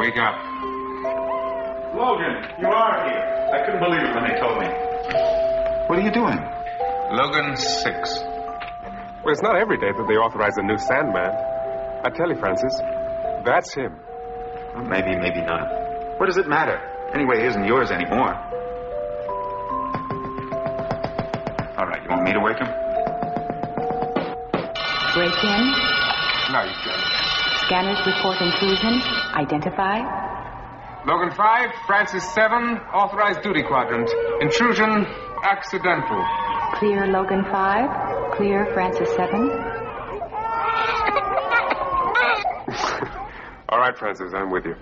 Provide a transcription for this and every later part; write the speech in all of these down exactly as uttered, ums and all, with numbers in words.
Wake up. Logan, you are here. I couldn't believe it when they told me. What are you doing? Logan six. Well, it's not every day that they authorize a new Sandman. I tell you, Francis, that's him. Well, maybe, maybe not. What does it matter? Anyway, he isn't yours anymore. All right, you want me to wake him? Break in. No, you can't. Scanners report intrusion. Identify. Logan five, Francis seven, authorized duty quadrant. Intrusion accidental. Clear Logan five. Clear Francis seven. All right, Francis, I'm with you.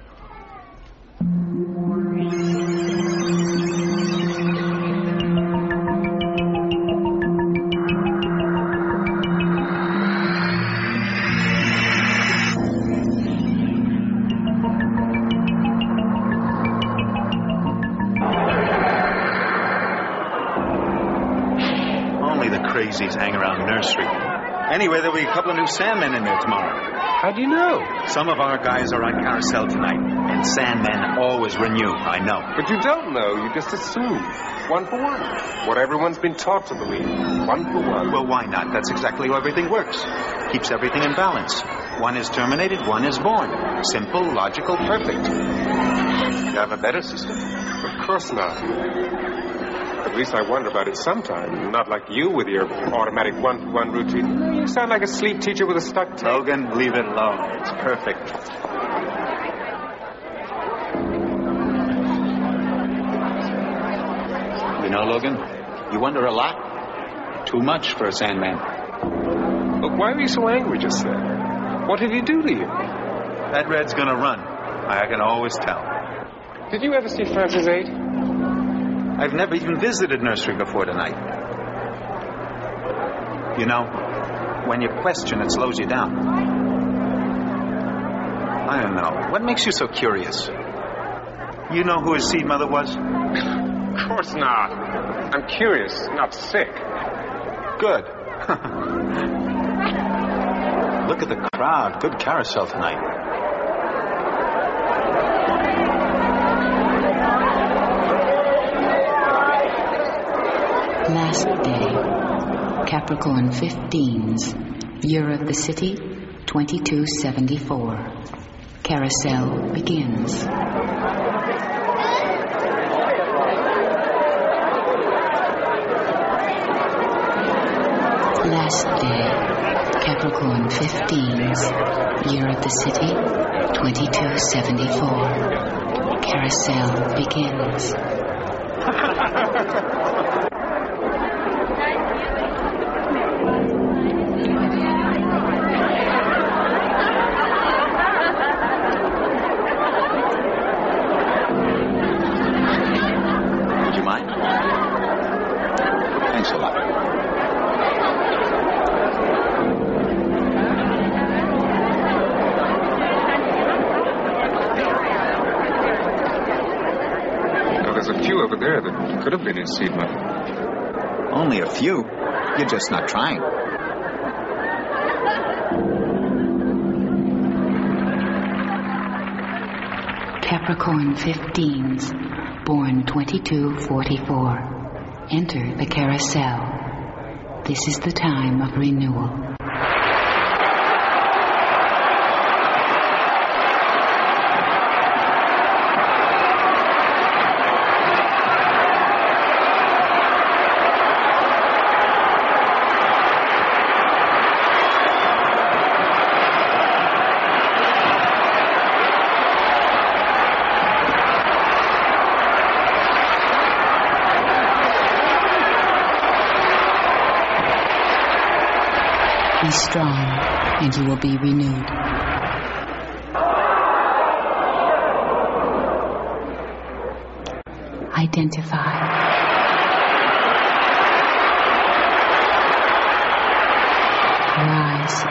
Crazies hang around the nursery. Anyway, there'll be a couple of new Sandmen in there tomorrow. How do you know? Some of our guys are on carousel tonight, and Sandmen always renew, I know. But you don't know. You just assume. One for one. What everyone's been taught to believe. One for one. Well, why not? That's exactly how everything works. Keeps everything in balance. One is terminated, one is born. Simple, logical, perfect. You have a better system? Of course not. At least I wonder about it sometime. Not like you with your automatic one-for-one routine. You sound like a sleep teacher with a stuck tape. Logan, leave it alone. It's perfect. You know, Logan, you wonder a lot. Too much for a Sandman. Look, why were you so angry just then? What did he do to you? That Red's gonna run. I can always tell. Did you ever see Francis eight? I've never even visited nursery before tonight. You know, when you question, it slows you down. I don't know. What makes you so curious? You know who his seed mother was? Of course not. I'm curious, not sick. Good. Look at the crowd. Good carousel tonight. Last day. Capricorn fifteens. Year of the city, twenty-two seventy-four. Carousel begins. Last day. Capricorn fifteens. Year of the city, twenty-two seventy-four. Carousel begins. Over there that could have been his seed mother. Only a few. You're just not trying. Capricorn fifteens, born twenty-two forty-four. Enter the carousel. This is the time of renewal. Be strong, and you will be renewed. Identify. Rise.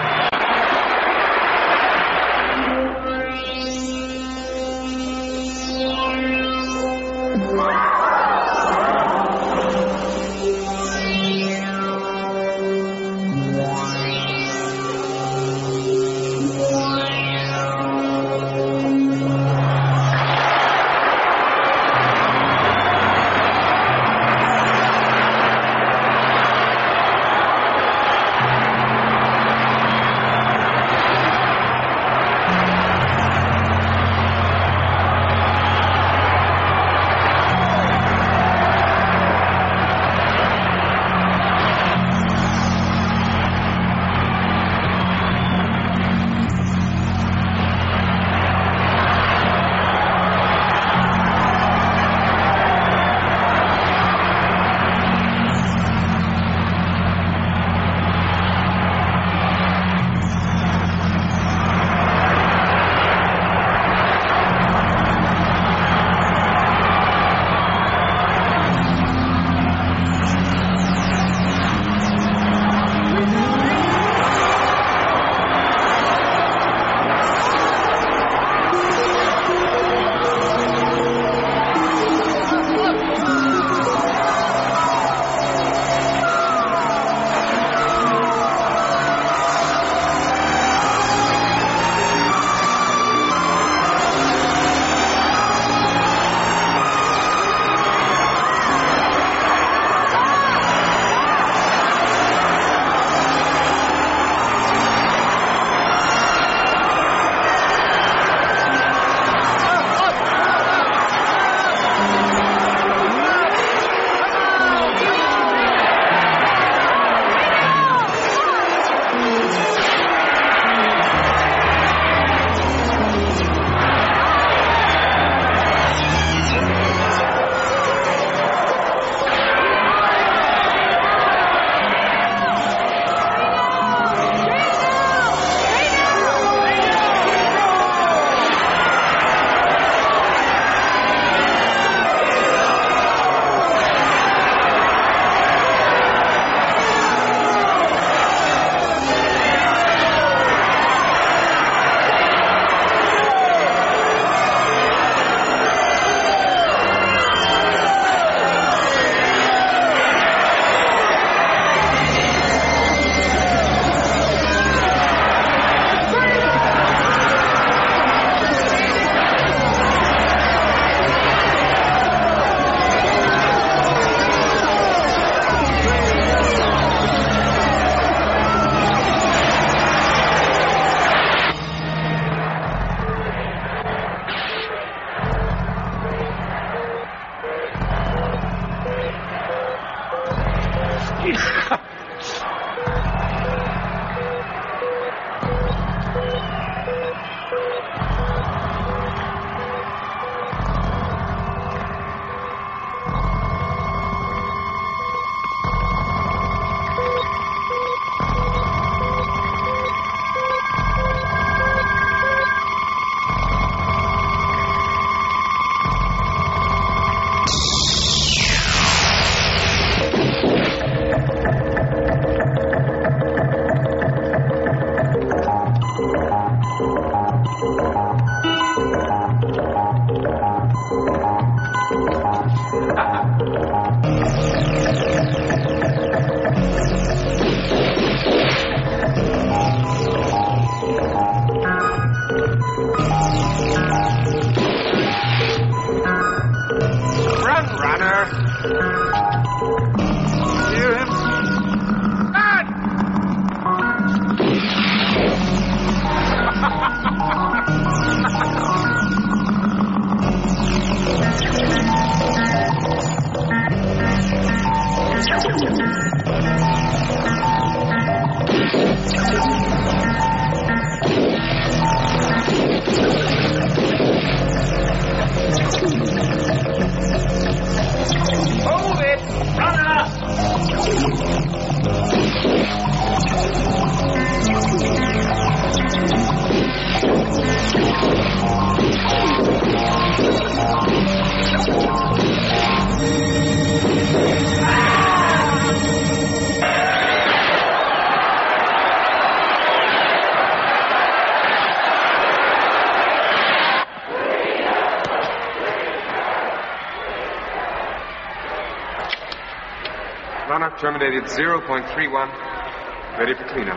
Monarch terminated zero point three one. Ready for cleanup.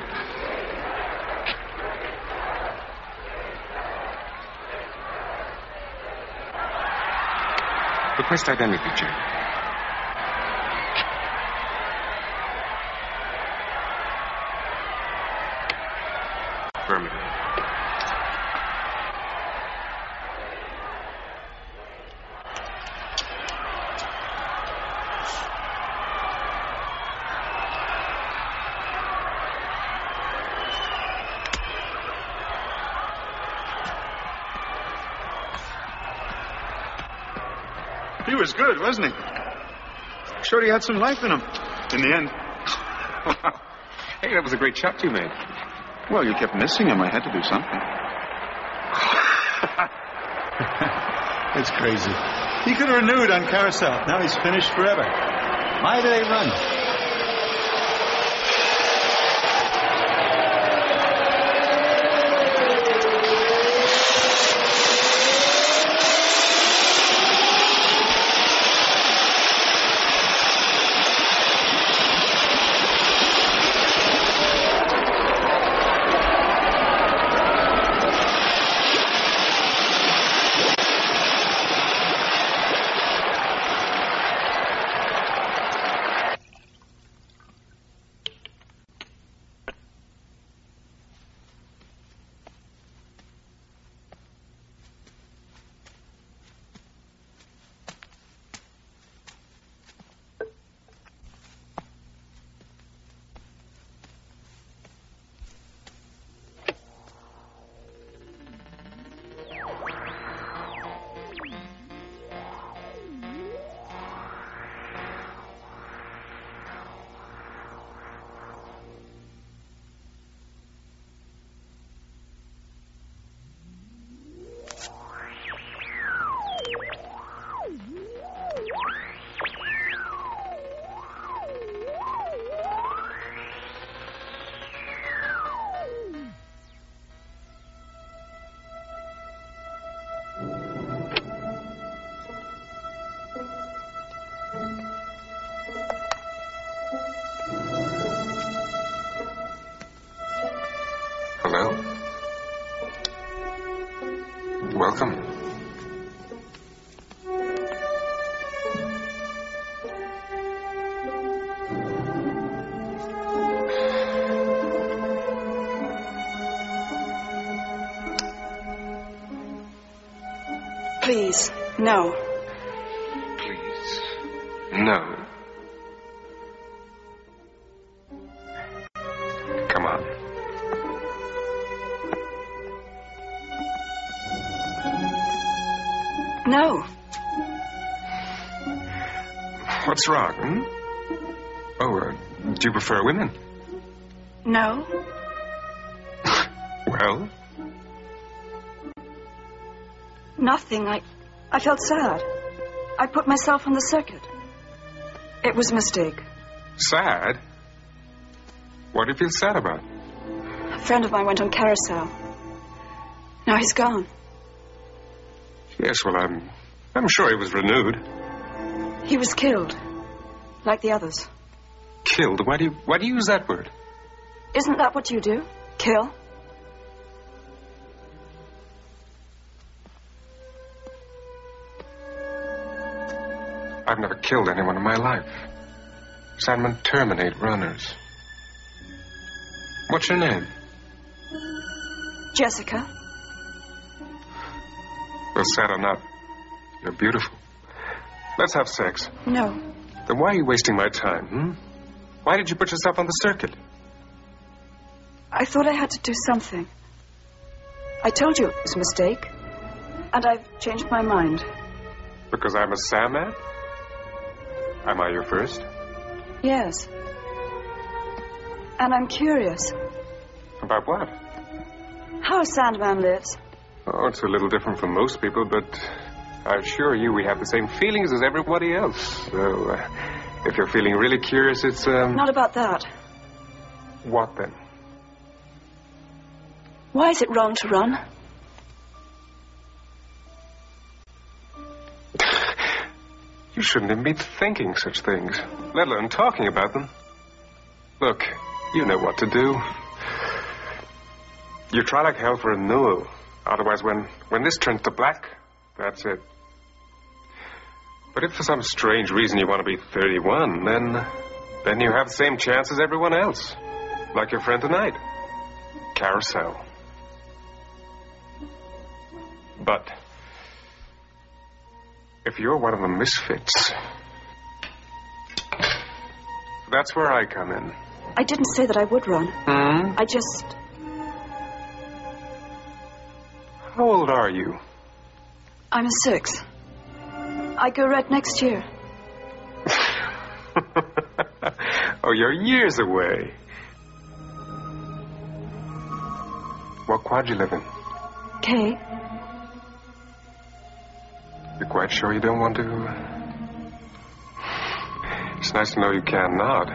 Request identity check. Affirmative. He was good, wasn't he? Showed he had some life in him. In the end. Hey, that was a great shot you made. Well, you kept missing him. I had to do something. It's crazy. He could have renewed on Carousel. Now he's finished forever. Why do they run? Hello. Welcome. Please, no. Please. No. Come on. No. What's wrong? Hmm? Oh, uh, do you prefer women? No. Well? Nothing. I, I felt sad. I put myself on the circuit. It was a mistake. Sad? What do you feel sad about? A friend of mine went on Carousel. Now he's gone. Yes, well, I'm... I'm sure he was renewed. He was killed. Like the others. Killed? Why do you... Why do you use that word? Isn't that what you do? Kill? I've never killed anyone in my life. Sandmen terminate runners. What's your name? Jessica. Well, sad or not, you're beautiful. Let's have sex. No. Then why are you wasting my time, hmm? Why did you put yourself on the circuit? I thought I had to do something. I told you it was a mistake. And I've changed my mind. Because I'm a Sandman? Am I your first? Yes. And I'm curious. About what? How a Sandman lives. Oh, it's a little different from most people, but I assure you we have the same feelings as everybody else. So, uh, if you're feeling really curious, it's, um... Not about that. What then? Why is it wrong to run? You shouldn't even be thinking such things, let alone talking about them. Look, you know what to do. You try like hell for a renewal. Otherwise, when, when this turns to black, that's it. But if for some strange reason you want to be thirty-one, then, then you have the same chance as everyone else. Like your friend tonight. Carousel. But if you're one of the misfits, that's where I come in. I didn't say that I would run. Hmm? I just... How old are you? I'm a six. I go red next year. Oh, you're years away. What quad you live in? Kay. You're quite sure you don't want to? It's nice to know you can nod.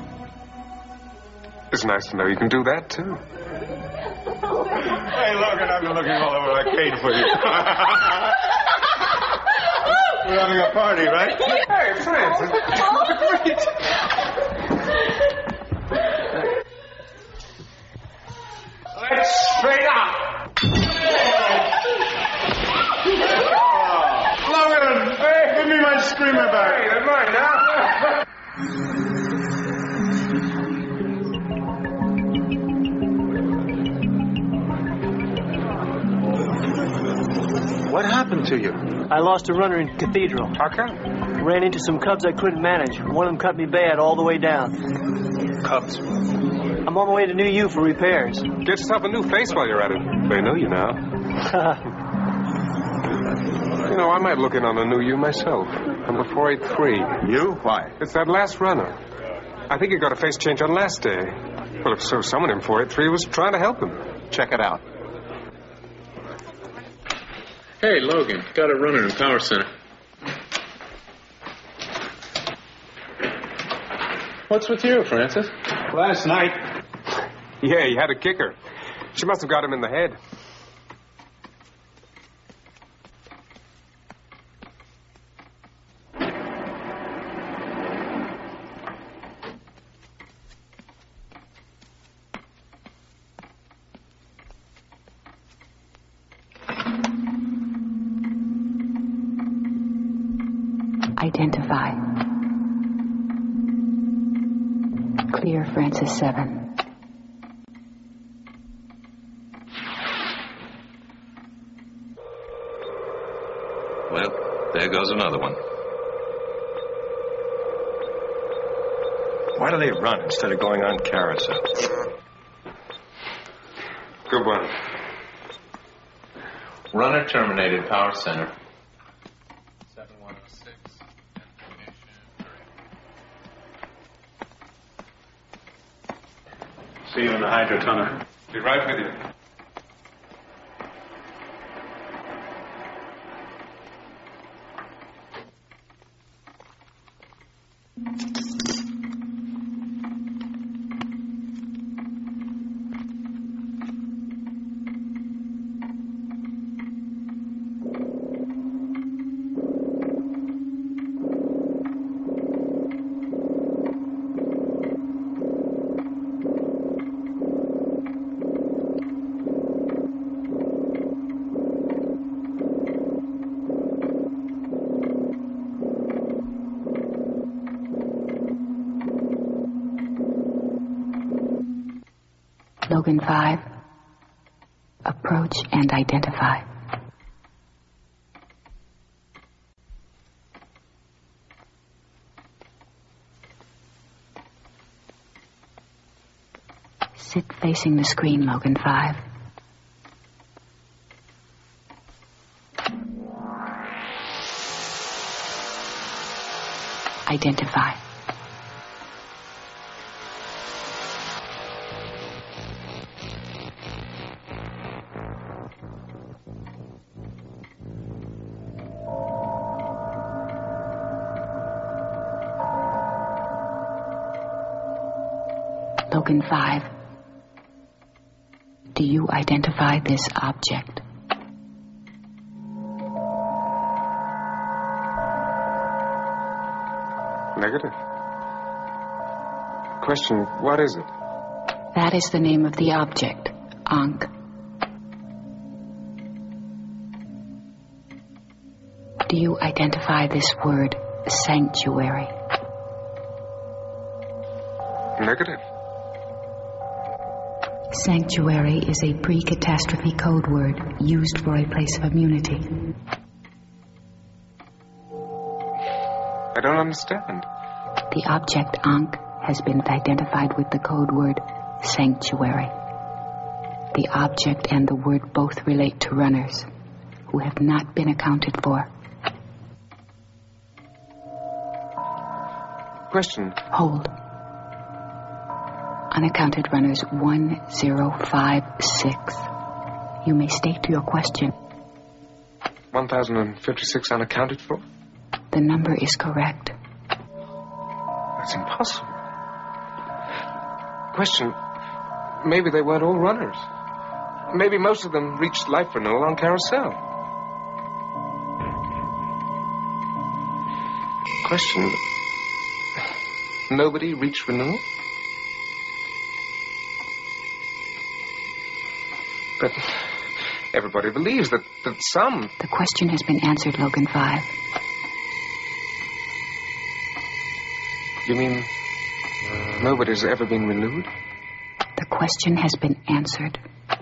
It's nice to know you can do that, too. Hey, Logan, I've been looking all over. I paid for you. We're having a party, right? Hey, Francis. Let's straight up. Logan, hey, give me my screamer back. Hey, they're mine now. What happened to you? I lost a runner in Cathedral. How come? Ran into some cubs I couldn't manage. One of them cut me bad all the way down. Cubs. I'm on my way to New U for repairs. Get yourself a new face while you're at it. They know you now. You know, I might look in on a new you myself. Number four eight three. You? Why? It's that last runner. I think he got a face change on last day. Well, if so, someone in four eight three was trying to help him. Check it out. Hey, Logan, got a runner in Power Center. What's with you, Francis? Last night. Yeah, he had a kicker. She must have got him in the head. Identify. Clear, Francis seven. Well, there goes another one. Why do they run instead of going on carousel? Good one. Runner terminated, Power Center. seven one oh six. See you in the hydrotunnel. Be right with you. Logan five. Approach and identify. Sit facing the screen, Logan five. Identify. Logan five. Do you identify this object? Negative. Question, what is it? That is the name of the object, Ankh. Do you identify this word, sanctuary? Negative. Sanctuary is a pre-catastrophe code word used for a place of immunity. I don't understand. The object Ankh has been identified with the code word sanctuary. The object and the word both relate to runners who have not been accounted for. Question. Hold. Unaccounted runners one zero five six. You may state your question. one thousand fifty-six unaccounted for? The number is correct. That's impossible. Question. Maybe they weren't all runners. Maybe most of them reached life renewal on Carousel. Question. Nobody reached renewal? But everybody believes that, that some... The question has been answered, Logan five. You mean nobody's ever been renewed? The question has been answered.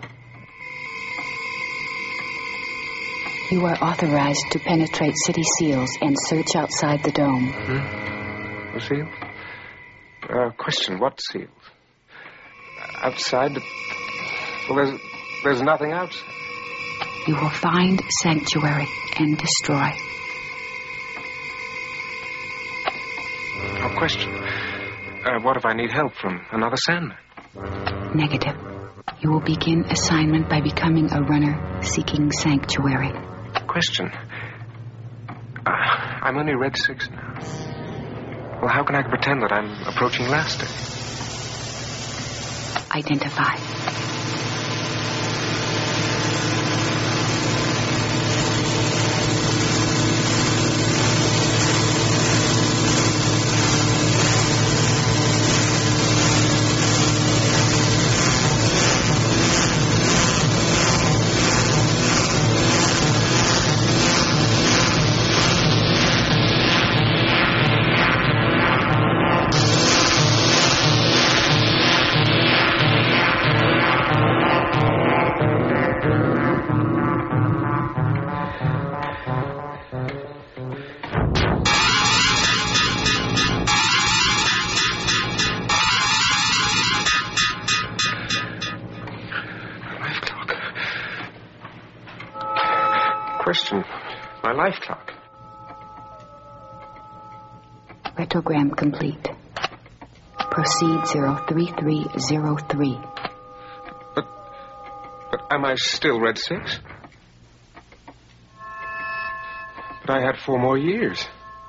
You are authorized to penetrate city seals and search outside the dome. Hmm? The seals? Uh, question, what seals? Outside the... Well, there's, there's nothing outside. You will find sanctuary and destroy. No question. Uh, what if I need help from another Sandman? Negative. You will begin assignment by becoming a runner seeking sanctuary. Question. Uh, I'm only Red six now. Well, how can I pretend that I'm approaching last day? Identify. Question. My life clock. Retrogram complete. Proceed zero three three zero three. But, but am I still Red six? But I had four more years.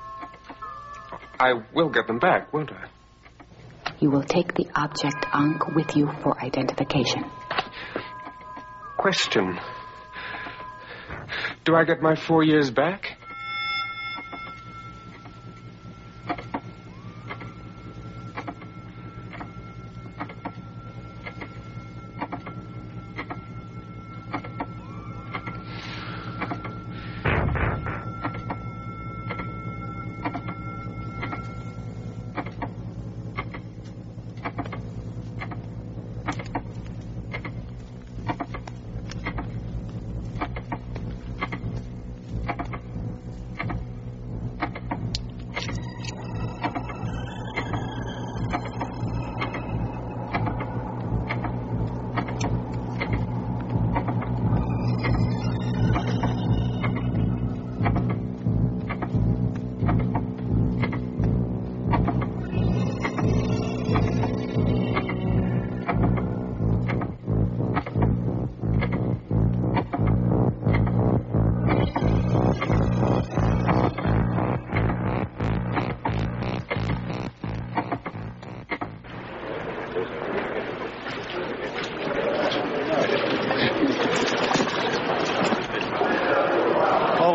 I will get them back, won't I? You will take the object Ankh with you for identification. Question. Do I get my four years back?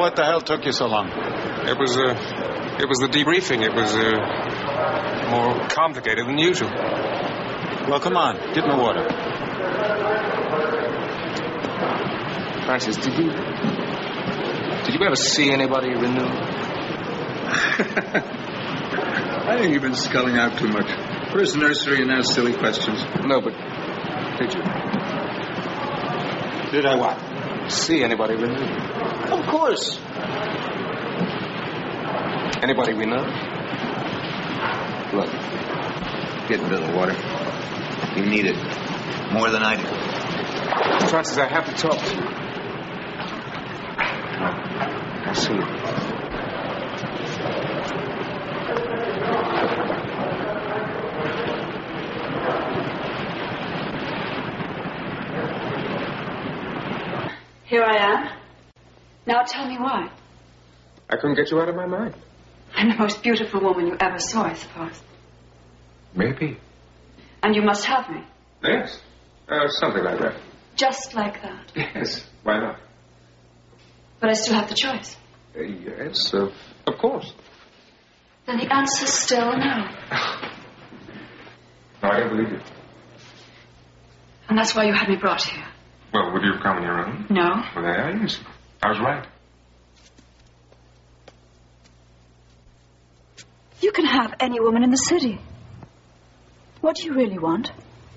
what the hell took you so long? It was, uh, it was the debriefing. It was, uh, more complicated than usual. Well, come on. Get in the water. Francis, did you... Did you ever see anybody renew? I think you've been sculling out too much. First nursery and now silly questions. No, but did you? Did I what? See anybody renew? Of course. Anybody we know? Look, get into the water. You need it more than I do. Francis, I have to talk to you. I see you. Here I am. Now tell me why. I couldn't get you out of my mind. I'm the most beautiful woman you ever saw, I suppose. Maybe. And you must have me. Yes. Uh, something like that. Just like that. Yes. Why not? But I still have the choice. Uh, yes, uh, of course. Then the answer's still no. No, I don't believe you. And that's why you had me brought here. Well, would you have come on your own? No. Well, there I is. I was right. You can have any woman in the city. What do you really want?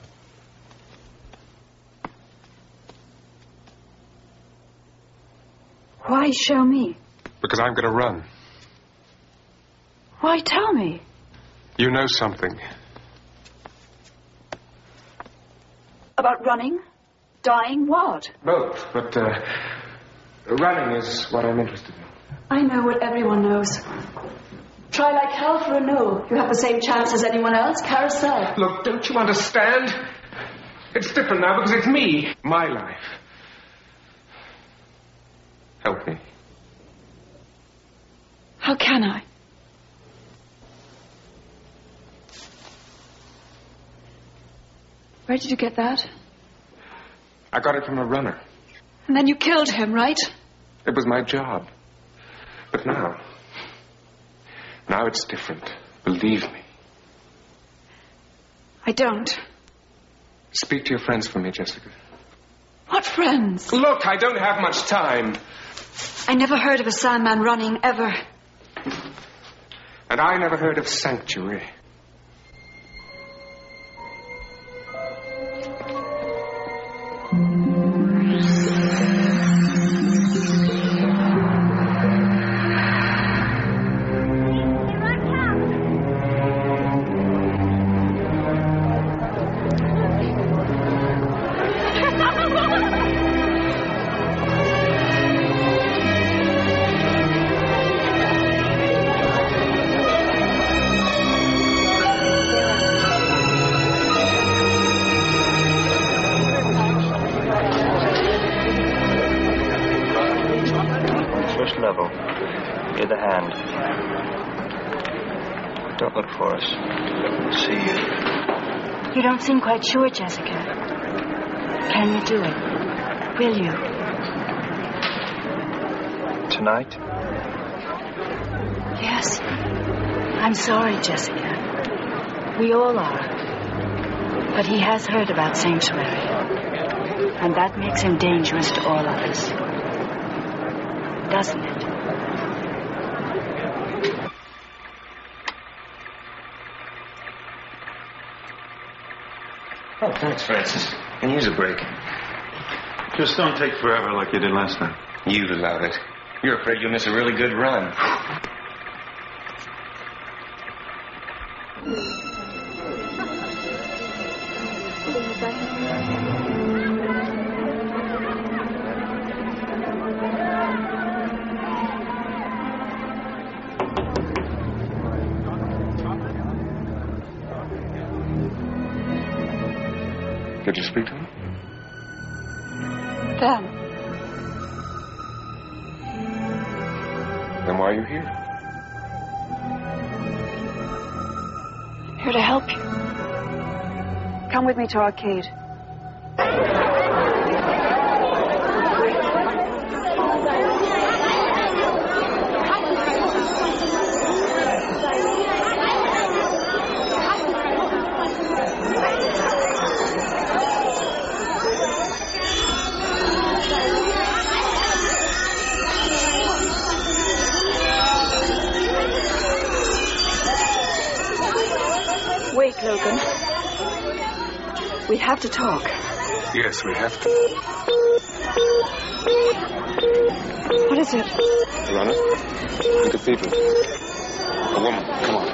Why show me? Because I'm going to run. Why tell me? You know something. About running? Dying? What? Both, but uh, running is what I'm interested in. I know what everyone knows. Try like hell for a no. You have the same chance as anyone else. Carousel. Look, don't you understand? It's different now because it's me. My life. Help me. How can I? Where did you get that? I got it from a runner. And then you killed him, right? It was my job. But now... Now it's different. Believe me. I don't. Speak to your friends for me, Jessica. What friends? Look, I don't have much time. I never heard of a Sandman running, ever. And I never heard of Sanctuary. Level, near the hand. Don't look for us. See you. You don't seem quite sure, Jessica. Can you do it? Will you? Tonight? Yes. I'm sorry, Jessica. We all are. But he has heard about Sanctuary. And that makes him dangerous to all of us. Doesn't it? Oh, thanks, Francis. Can use a break. Just don't take forever like you did last time. You love it. You're afraid you'll miss a really good run. Did you speak to him? Then. Then why are you here? Here to help you. Come with me to Arcade. We have to talk. Yes, we have to. What is it? Runner? The cathedral. A woman. Come on.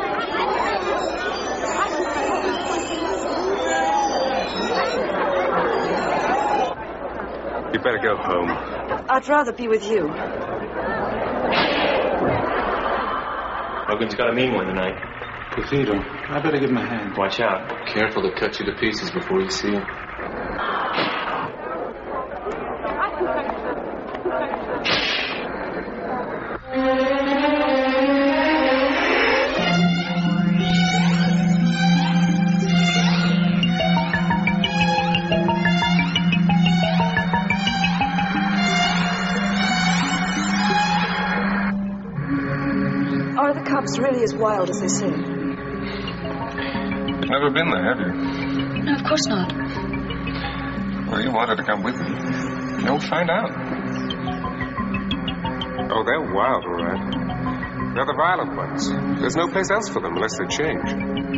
You better go home. I'd rather be with you. Logan's got a mean one tonight. Cathedral. I better give him a hand. Watch out. Careful to cut you to pieces before you see him. Are the Cubs really as wild as they say? You've never been there, have you? No, of course not. Well, you wanted to come with me. You'll find out. Oh, they're wild, all right. They're the violent ones. There's no place else for them unless they change.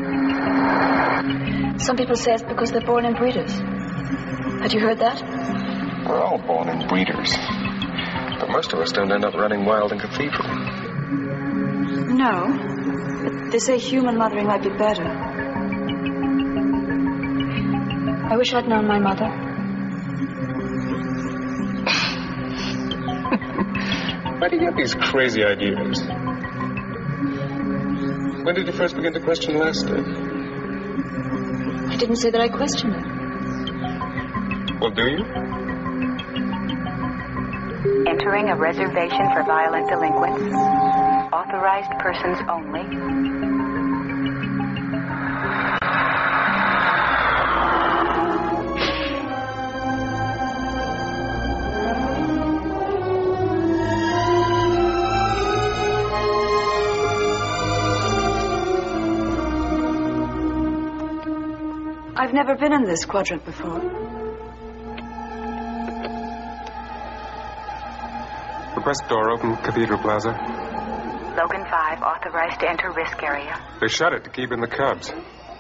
Some people say it's because they're born in breeders. Had you heard that? We're all born in breeders. But most of us don't end up running wild in cathedral. No. But they say human mothering might be better. I wish I'd known my mother. Where do you get these crazy ideas? When did you first begin to question Lester? I didn't say that I questioned it. Well, do you? Entering a reservation for violent delinquents. Authorized persons only. I've never been in this quadrant before. The west door open, Cathedral Plaza. Logan five authorized to enter risk area. They shut it to keep in the Cubs.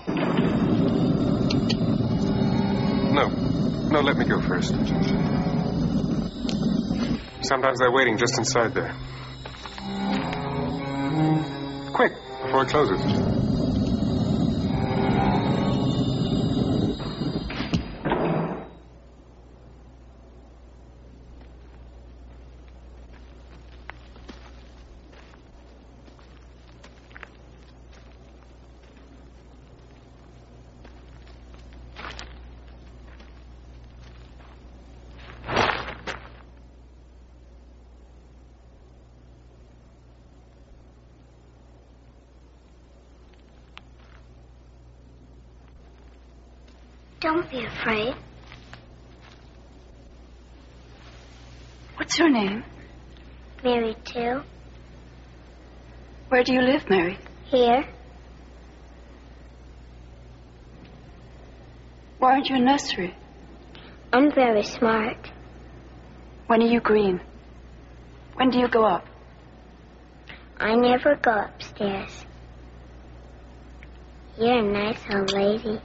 No. No, let me go first. Sometimes they're waiting just inside there. Quick, before it closes. Don't be afraid. What's your name? Mary, too. Where do you live, Mary? Here. Why aren't you in nursery? I'm very smart. When are you green? When do you go up? I never go upstairs. You're a nice old lady.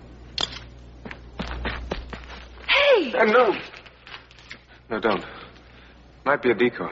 Hey! Uh, no. No, don't. Might be a decoy.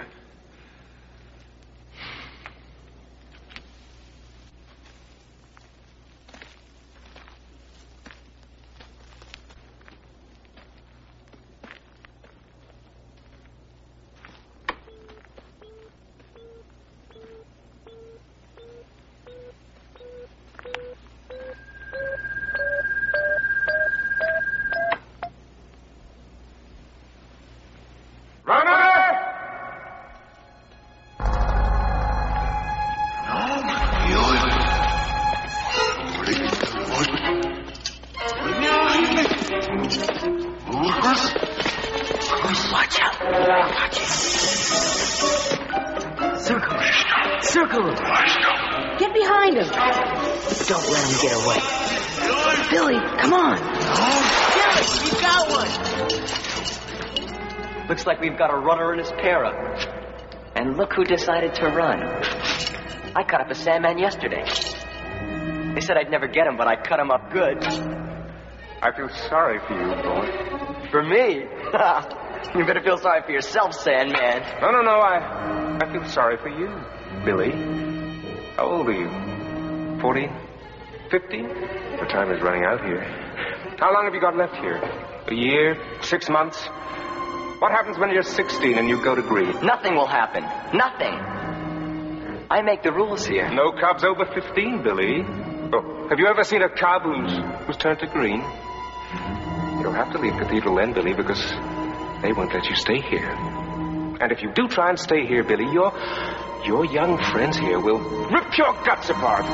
Looks like we've got a runner in his para. And look who decided to run. I cut up a Sandman yesterday. They said I'd never get him, but I cut him up good. I feel sorry for you, boy. For me? You better feel sorry for yourself, Sandman. No, no, no. I, I feel sorry for you, Billy. How old are you? Forty? Fifty? The time is running out here. How long have you got left here? A year? Six months? What happens when you're sixteen and you go to green? Nothing will happen. Nothing. I make the rules here. No cubs over fifteen, Billy. Oh, have you ever seen a cub who's, who's turned to green? You'll have to leave Cathedral then, Billy, because they won't let you stay here. And if you do try and stay here, Billy, your, your young friends here will rip your guts apart.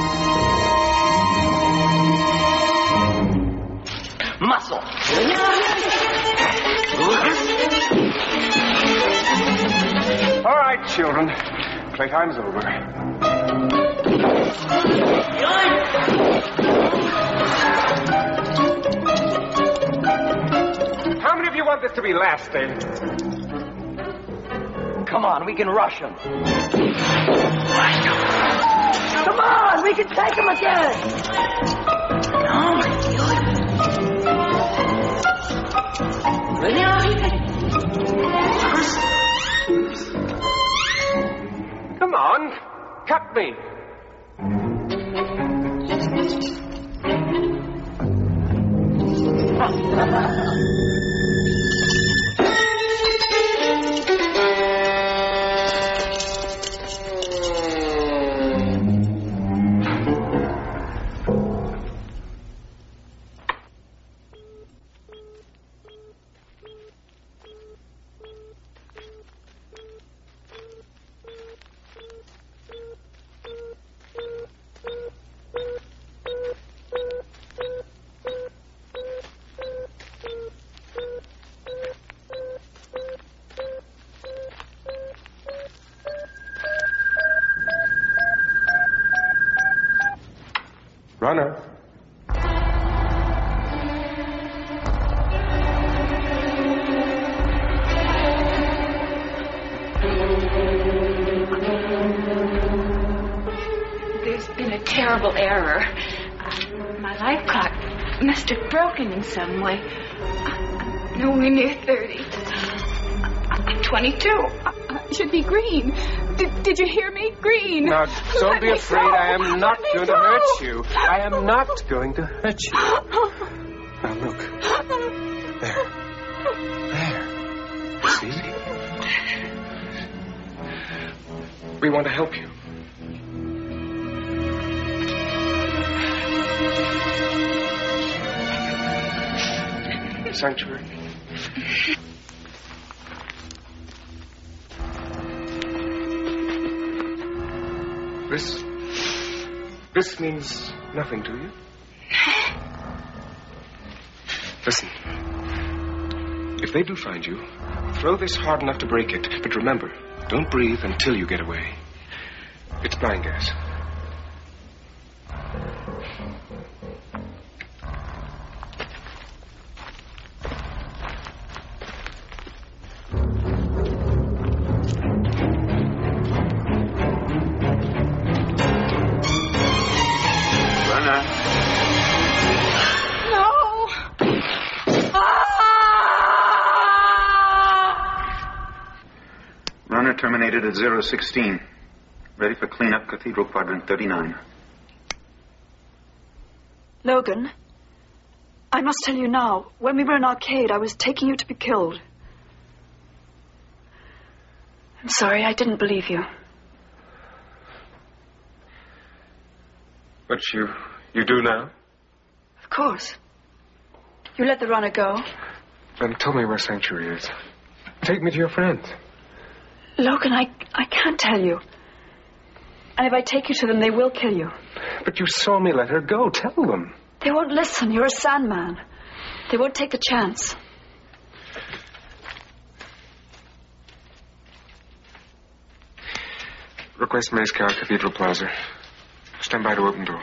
Muscle. All right, children. Playtime's over. How many of you want this to be last day? Come on, we can rush him. Come on, we can take him again. Come on, cut me. Runner. There's been a terrible error. Uh, my life clock must have broken in some way. I'm nowhere near thirty. I'm twenty-two. I should be green. Did, did you hear me? Green. Now, don't Let be me afraid. go. I am not Let me going to go. hurt you. I am not going to hurt you. Now, look. There. There. See? We want to help you. Sanctuary. This... This means nothing to you? Listen. If they do find you, throw this hard enough to break it. But remember, don't breathe until you get away. It's blind gas. Terminated at zero sixteen. Ready for cleanup, Cathedral Quadrant thirty-nine. Logan, I must tell you now, when we were in Arcade, I was taking you to be killed. I'm sorry, I didn't believe you. But you... you do now? Of course. You let the runner go. Then tell me where Sanctuary is. Take me to your friends. Logan, I, I can't tell you. And if I take you to them, they will kill you. But you saw me let her go. Tell them. They won't listen. You're a Sandman. They won't take the chance. Request Mayscar, Cathedral Plaza. Stand by to open door.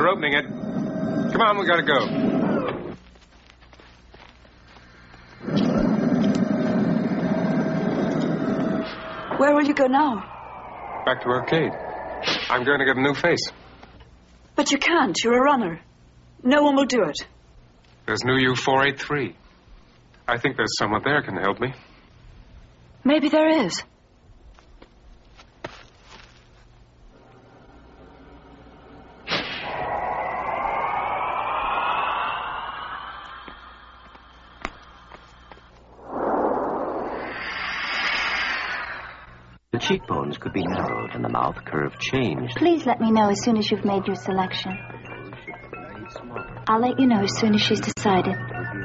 They're opening it. Come on, we gotta go. Where will you go now? Back to Arcade. I'm going to get a new face. But you can't. You're a runner. No one will do it. There's new U four eighty-three. I think there's someone there can help me. Maybe there is. The cheekbones could be narrowed and the mouth curve changed. Please let me know as soon as you've made your selection. I'll let you know as soon as she's decided.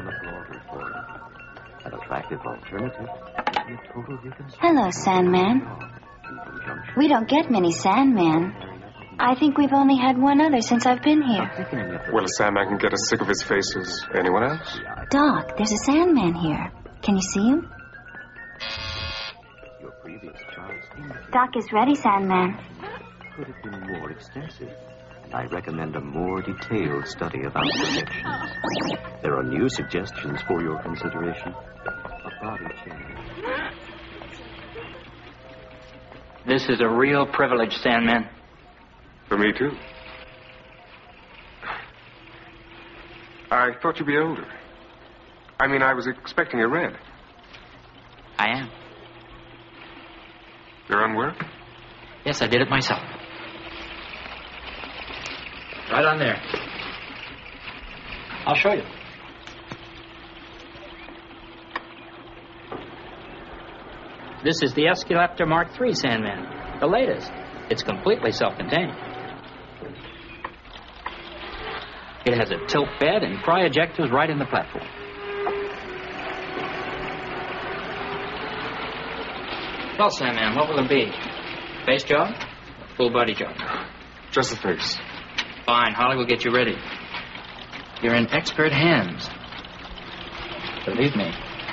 An attractive alternative. Hello, Sandman. We don't get many Sandmen. I think we've only had one other since I've been here. Well, a Sandman can get as sick of his face as anyone else. Doc, there's a Sandman here. Can you see him? Doc is ready, Sandman. Could have been more extensive. And I recommend a more detailed study of our projections. There are new suggestions for your consideration. A body change. This is a real privilege, Sandman. For me, too. I thought you'd be older. I mean, I was expecting a red. I am. You're on work? Yes, I did it myself. Right on there. I'll show you. This is the Esculaptor Mark three Sandman, the latest. It's completely self-contained. It has a tilt bed and cryojectors right in the platform. Well, Sandman, what will it be? Face job? Full body job? Just the face. Fine, Holly will get you ready. You're in expert hands. Believe me.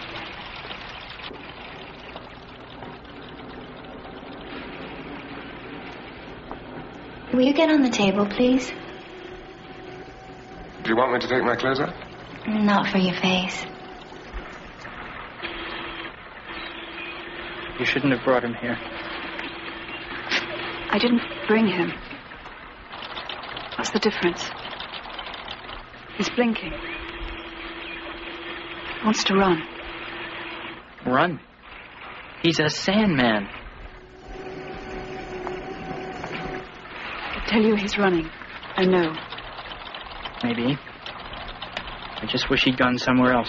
Will you get on the table, please? Do you want me to take my clothes off? Not for your face. You shouldn't have brought him here. I didn't bring him. What's the difference? He's blinking. He wants to run. Run? He's a Sandman. I tell you he's running. I know. Maybe. I just wish he'd gone somewhere else.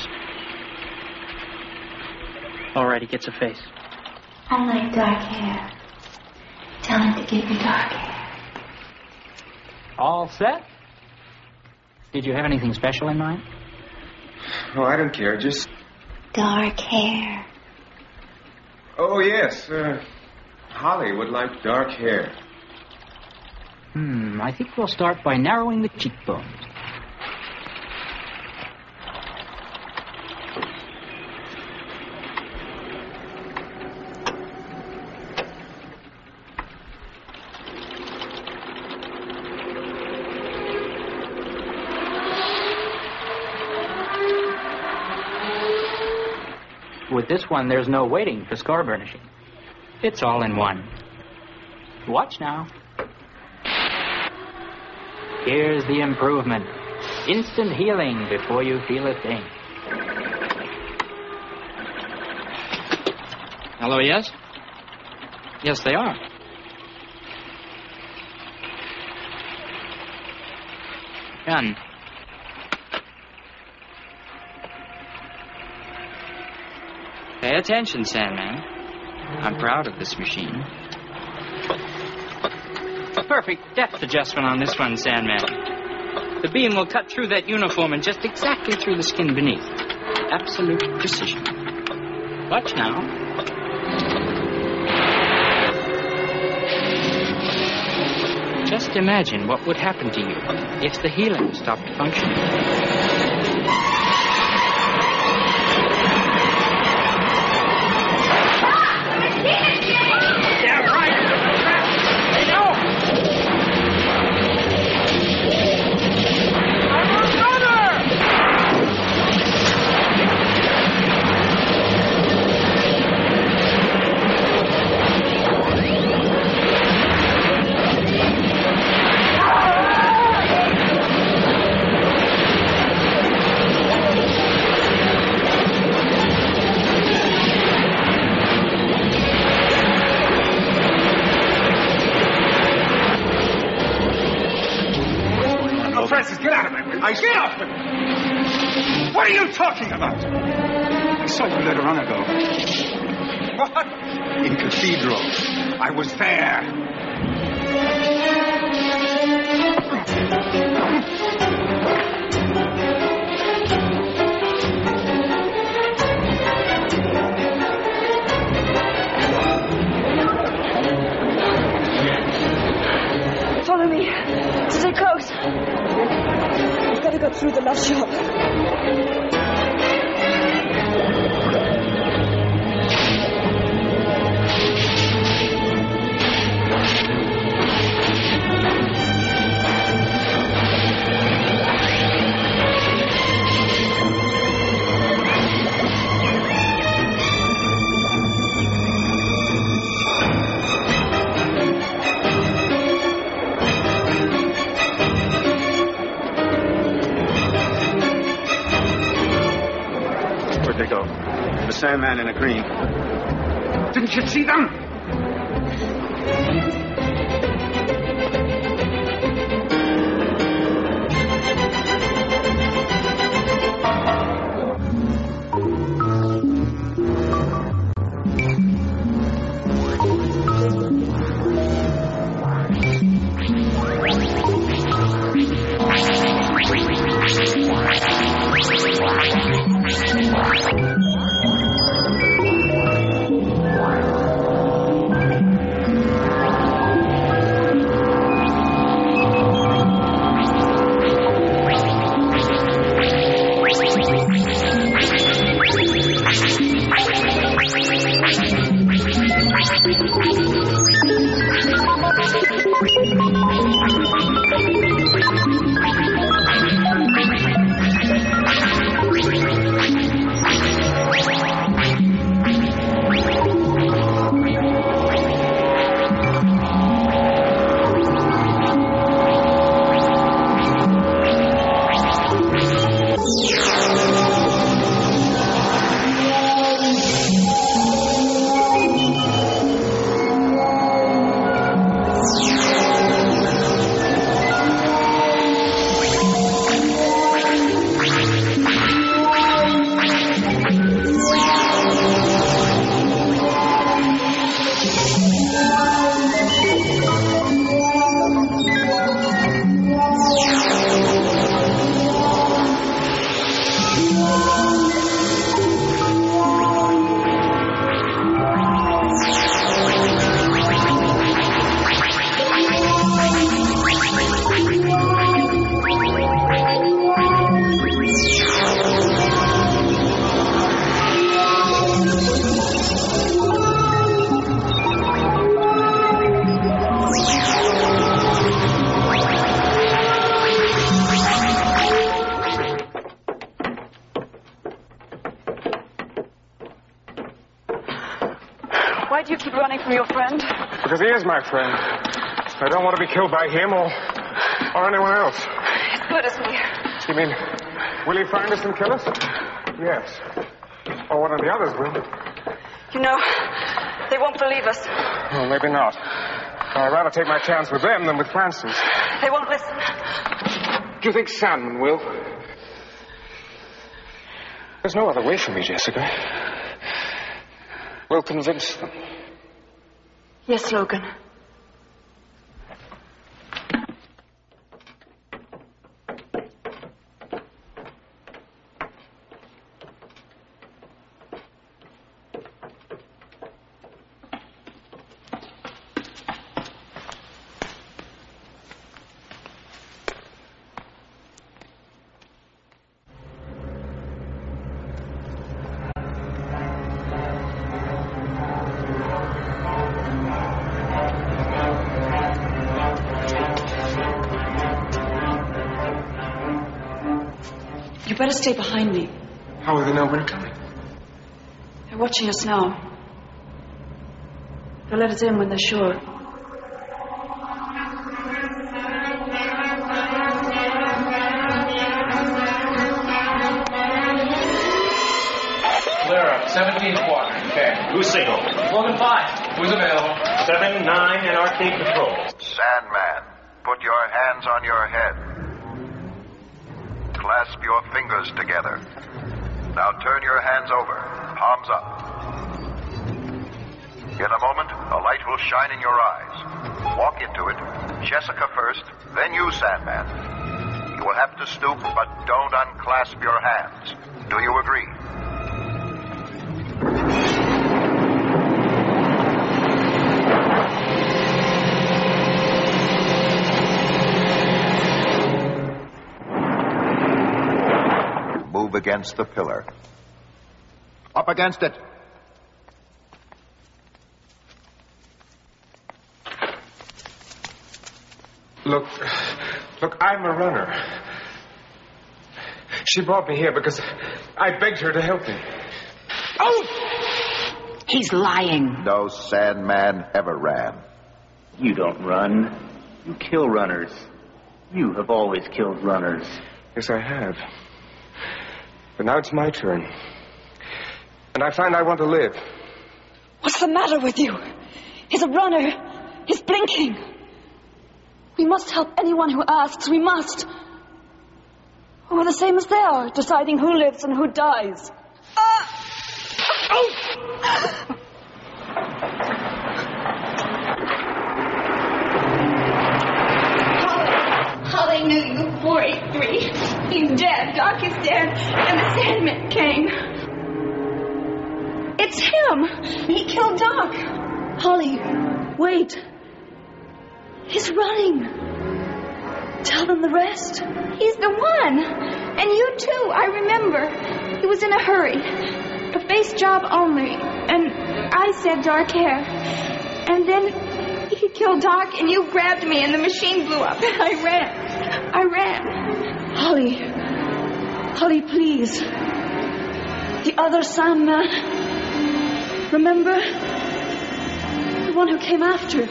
All right, he gets a face. I like dark hair. Tell him to give you dark hair. All set? Did you have anything special in mind? Oh, I don't care. Just... Dark hair. Oh, yes. Uh, Holly would like dark hair. Hmm, I think we'll start by narrowing the cheekbones. With this one, there's no waiting for scar burnishing. It's all in one. Watch now. Here's the improvement. Instant healing before you feel a thing. Hello, yes? Yes, they are. Done. Pay attention, Sandman. I'm proud of this machine. Perfect depth adjustment on this one, Sandman. The beam will cut through that uniform and just exactly through the skin beneath. Absolute precision. Watch now. Just imagine what would happen to you if the healing stopped functioning. What are you talking about? I saw you let her run ago. What? In Cathedral. I was there. Follow me. Stay close. We've got to go through the last shop. They go. The Sandman and a green. Didn't you see them? Why do you keep running from your friend? Because he is my friend. I don't want to be killed by him or, or anyone else. As good as me. You mean, will he find us and kill us? Yes. Or one of the others will. You know, they won't believe us. Well, maybe not. I'd rather take my chance with them than with Francis. They won't listen. Do you think Sandman will? There's no other way for me, Jessica. We'll convince them. Yes, Logan. You better stay behind me. How will they know we're coming? They're watching us now. They'll let us in when they're sure. Clear up. seventeenth quadrant. Okay. Who's signal? Logan five. Who's available? seven, nine, and Arcade Patrol. Sandman, put your hands on your head. clasp your fingers together. Now turn your hands over, palms up. In a moment, a light will shine in your eyes. Walk into it. Jessica first, then you, Sandman. You will have to stoop, but don't unclasp your hands. Do you agree? Move against the pillar. Up against it. Look, look, I'm a runner. She brought me here because I begged her to help me. Oh! He's lying. No Sandman ever ran. You don't run. You kill runners. You have always killed runners. Yes, I have. But now it's my turn. And I find I want to live. What's the matter with you? He's a runner. He's blinking. We must help anyone who asks. We must. We're the same as they are, deciding who lives and who dies. Uh, oh. Holly knew you, four eight three. He's dead. Doc is dead. And the Sandman came. It's him. He killed Doc. Holly, wait. He's running. Tell them the rest. He's the one. And you too, I remember. He was in a hurry. A face job only. And I said dark hair. And then he killed Doc and you grabbed me and the machine blew up and I ran. I ran. Holly. Holly, please. The other Sandman. Remember? The one who came after.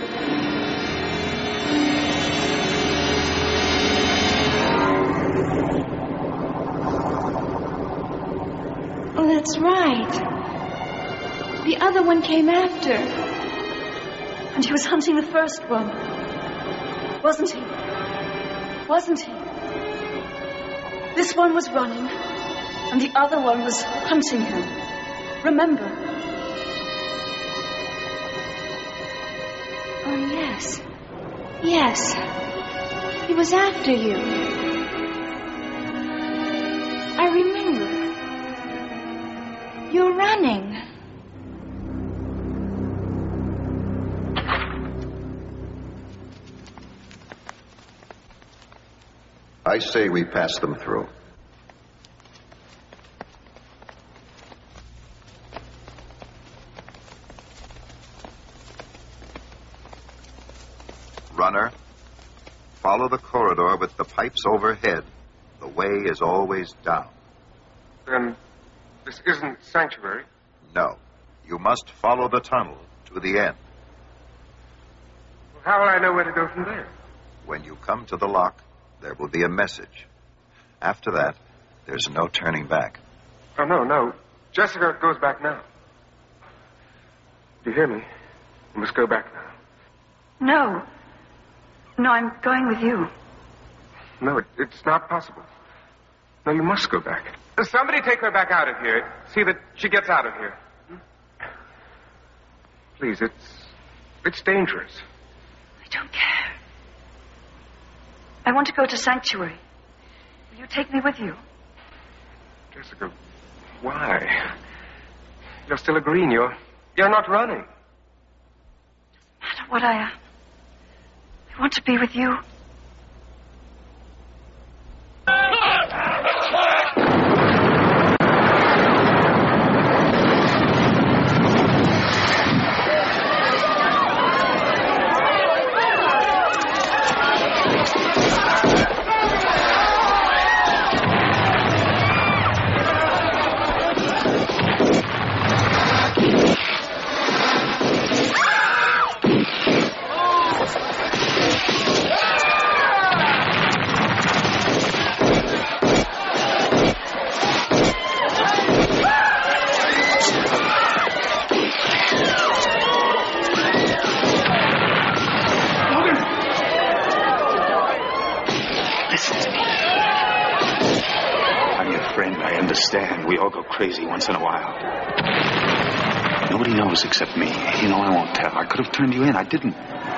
Oh, that's right. The other one came after. And he was hunting the first one. Wasn't he? Wasn't he? This one was running, and the other one was hunting him. Remember? Oh, yes. Yes. He was after you. I remember. You're running. I say we pass them through. Runner, follow the corridor with the pipes overhead. The way is always down. Then this isn't Sanctuary? No. You must follow the tunnel to the end. Well, how will I know where to go from there? When you come to the lock, there will be a message. After that, there's no turning back. Oh, no, no. Jessica goes back now. Do you hear me? You must go back now. No. No, I'm going with you. No, it, it's not possible. No, you must go back. Somebody take her back out of here. See that she gets out of here. Please, it's... it's dangerous. I don't care. I want to go to Sanctuary. Will you take me with you? Jessica, why? You're still a green. You're... you're not running. No matter what I am. I want to be with you. Ah! friend, I understand. We all go crazy once in a while. Nobody knows except me. You know, I won't tell. I could have turned you in. I didn't.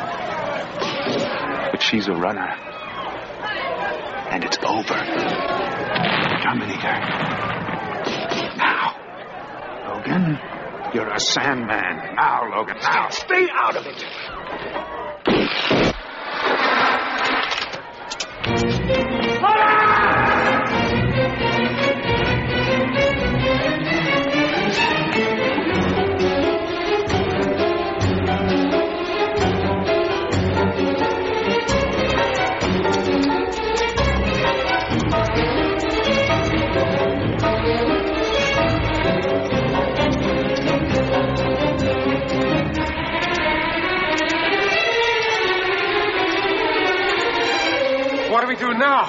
But she's a runner. And it's over. Terminator. Now. Logan, you're a Sandman. Now, Logan, now. Stay out of it. What do we do now?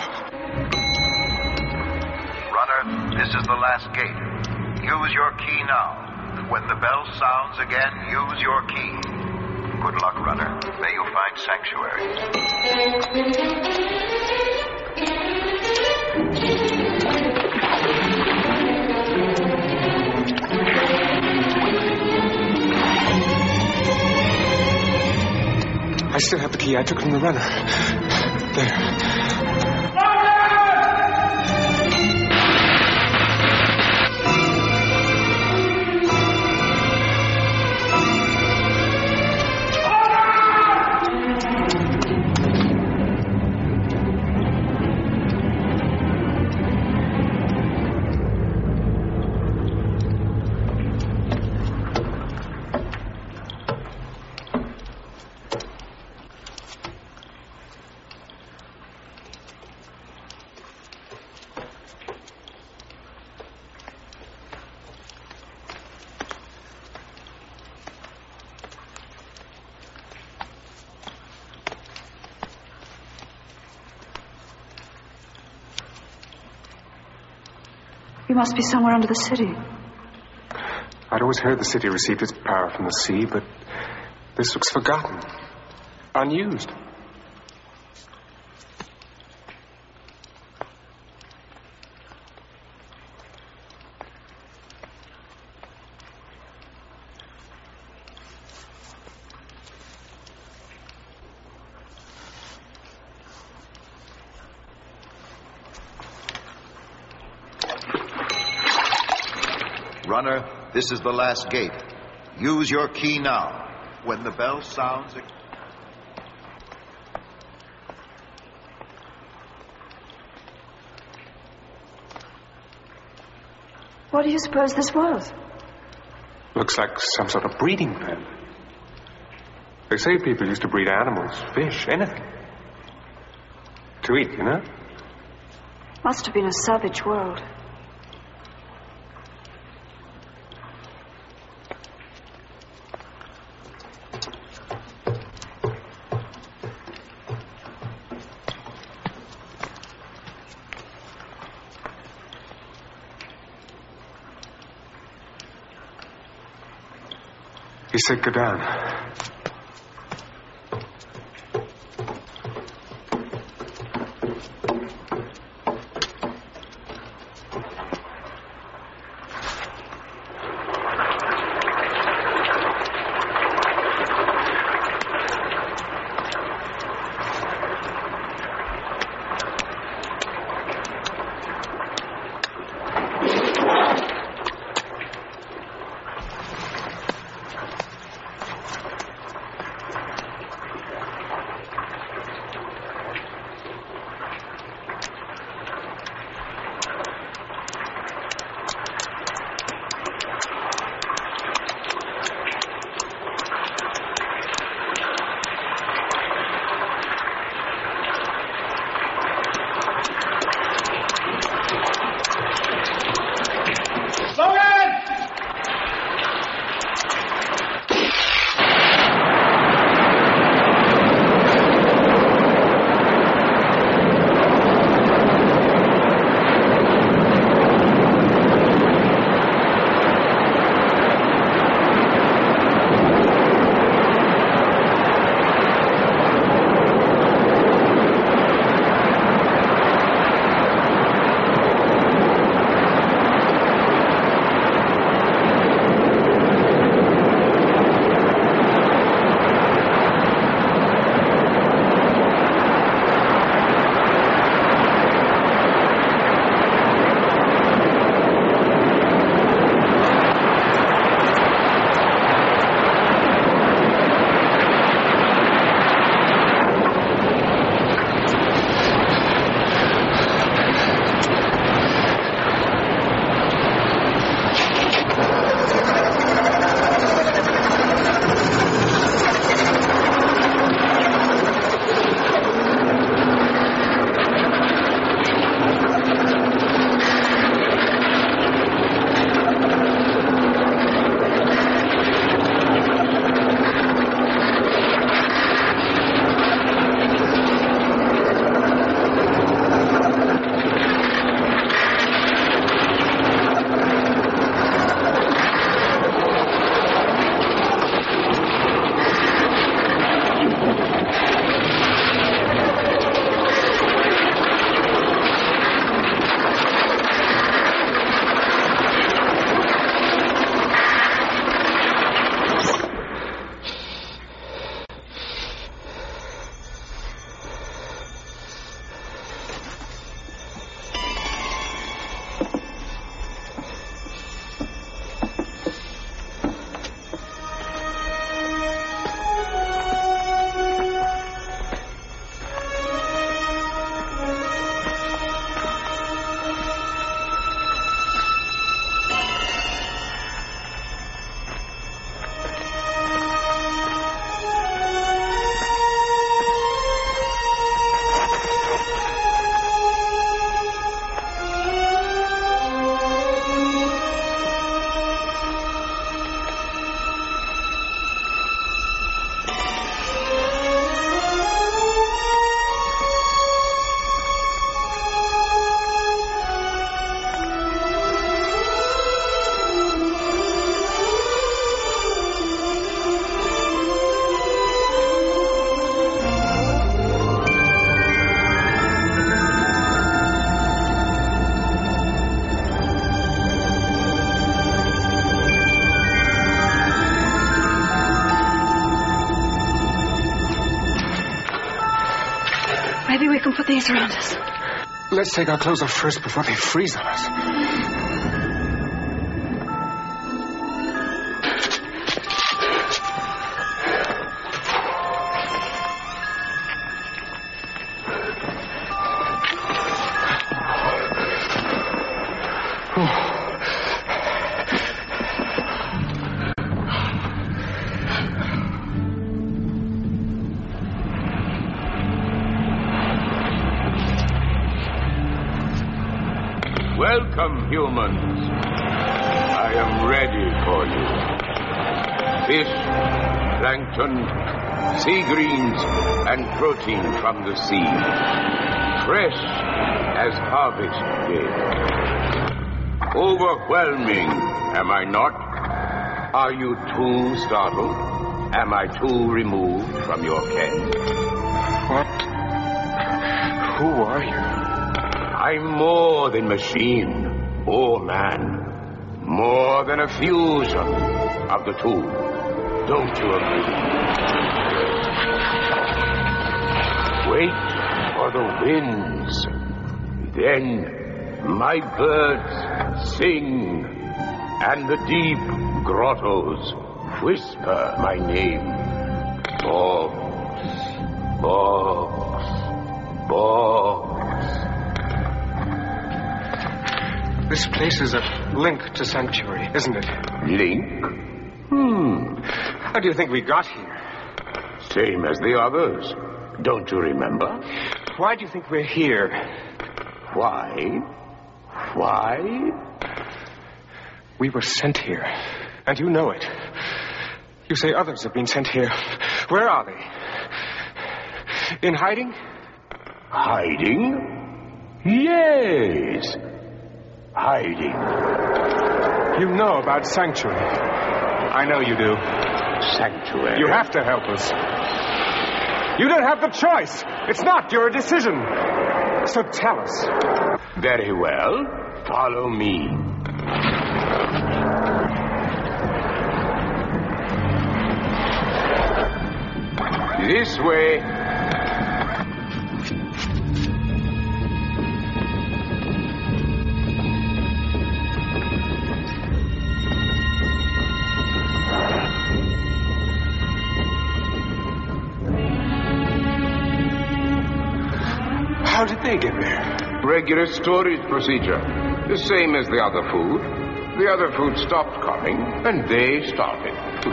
Runner, this is the last gate. Use your key now. When the bell sounds again, use your key. Good luck, Runner. May you find sanctuary. I still have the key. I took it from the runner. There. You must be somewhere under the city. I'd always heard the city received its power from the sea, but this looks forgotten, unused. Runner, this is the last gate. Use your key now. When the bell sounds... What do you suppose this was? Looks like some sort of breeding pen. They say people used to breed animals, fish, anything. To eat, you know? Must have been a savage world. He said go down. put these around us. Let's take our clothes off first before they freeze on us. Welcome, humans. I am ready for you. Fish, plankton, sea greens, and protein from the sea. Fresh as harvest day. Overwhelming, am I not? Are you too startled? Am I too removed from your ken? What? Who are you? I'm more than machine or man. More than a fusion of the two. Don't you agree? Wait for the winds. Then my birds sing, and the deep grottos whisper my name. Bogs, bogs, bogs. This place is a link to Sanctuary, isn't it? Link? Hmm. How do you think we got here? Same as the others. Don't you remember? Why do you think we're here? Why? Why? We were sent here, and you know it. You say others have been sent here. Where are they? In hiding? Hiding? Yes. Hiding. You know about Sanctuary. I know you do. Sanctuary? You have to help us. You don't have the choice. It's not your decision. So tell us. Very well. Follow me. This way. How did they get there? Regular storage procedure. The same as the other food. The other food stopped coming, and they started.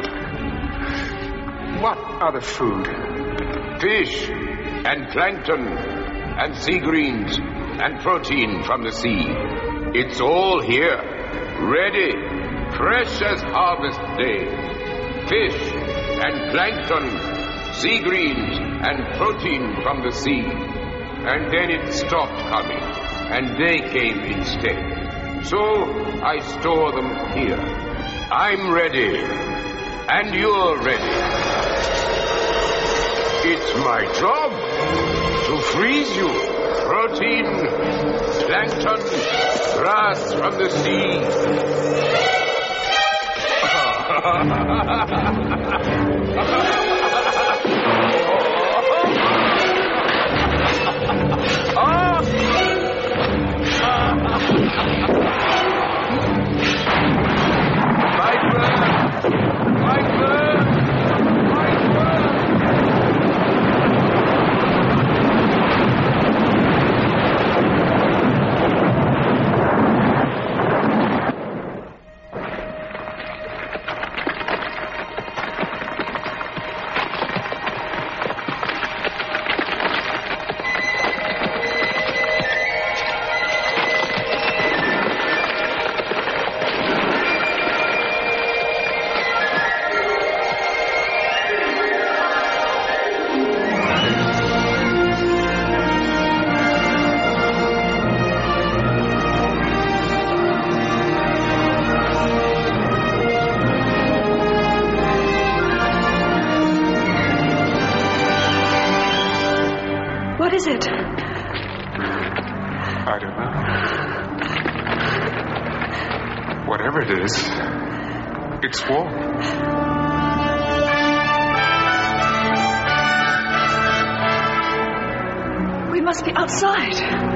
What other food? Fish, and plankton, and sea greens, and protein from the sea. It's all here. Ready. Fresh as harvest day. Fish, and plankton, sea greens, and protein from the sea. And then it stopped coming, and they came instead. So I store them here. I'm ready, and you're ready. It's my job to freeze you. Protein, plankton, grass from the sea. What is it? I don't know. Whatever it is, it's warm. We must must be outside.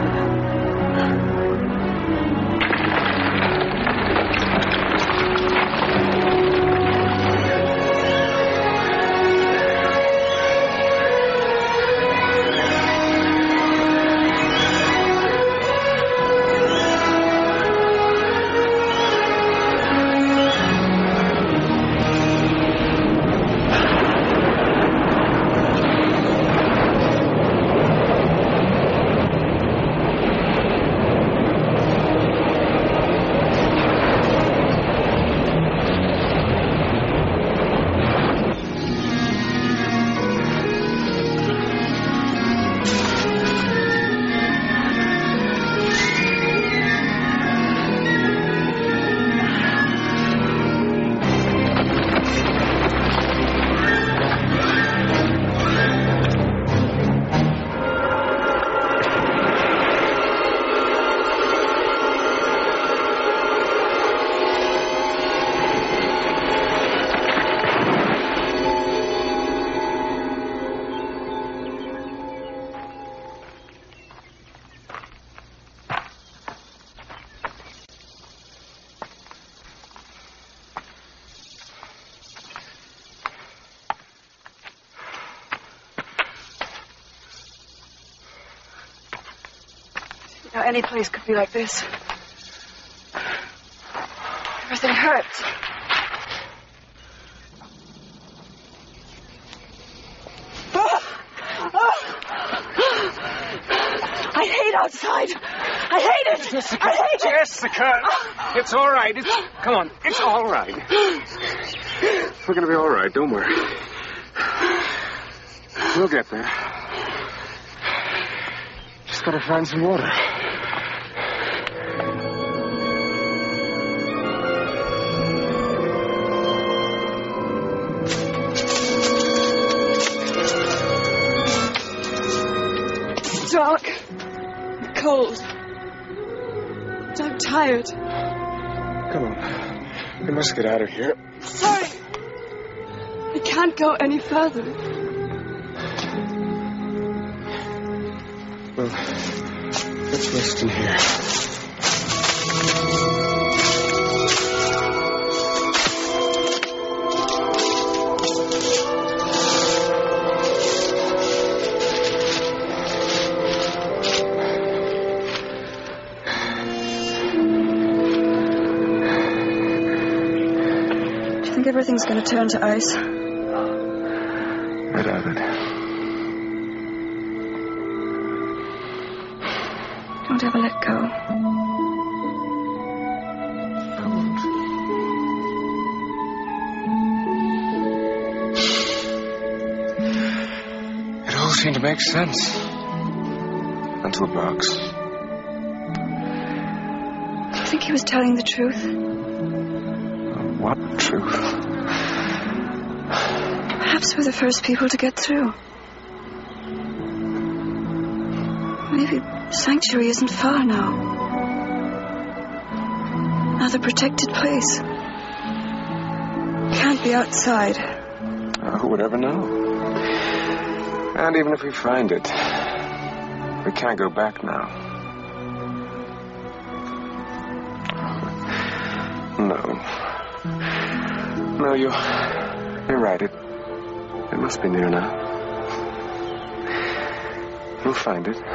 Now, any place could be like this. Everything hurts. I hate outside. I hate it. Jessica, I hate it. Jessica, it's all right. It's, come on, it's all right. We're going to be all right. Don't worry. We'll get there. Just got to find some water. Dark, cold, and I'm tired. Come on. We must get out of here. Sorry. I can't go any further. Well, let's rest in here. Everything's going to turn to ice. I doubt it. Don't ever let go. I won't. It all seemed to make sense. Until Box. Do you think he was telling the truth? What truth? Perhaps we're the first people to get through. Maybe Sanctuary isn't far now. Another protected place. Can't be outside. Oh, who would ever know? And even if we find it, we can't go back now. No. No, you, you're right. It, it must be near now. We'll find it.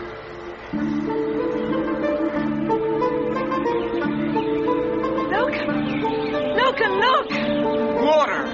Look! Look and look! Water!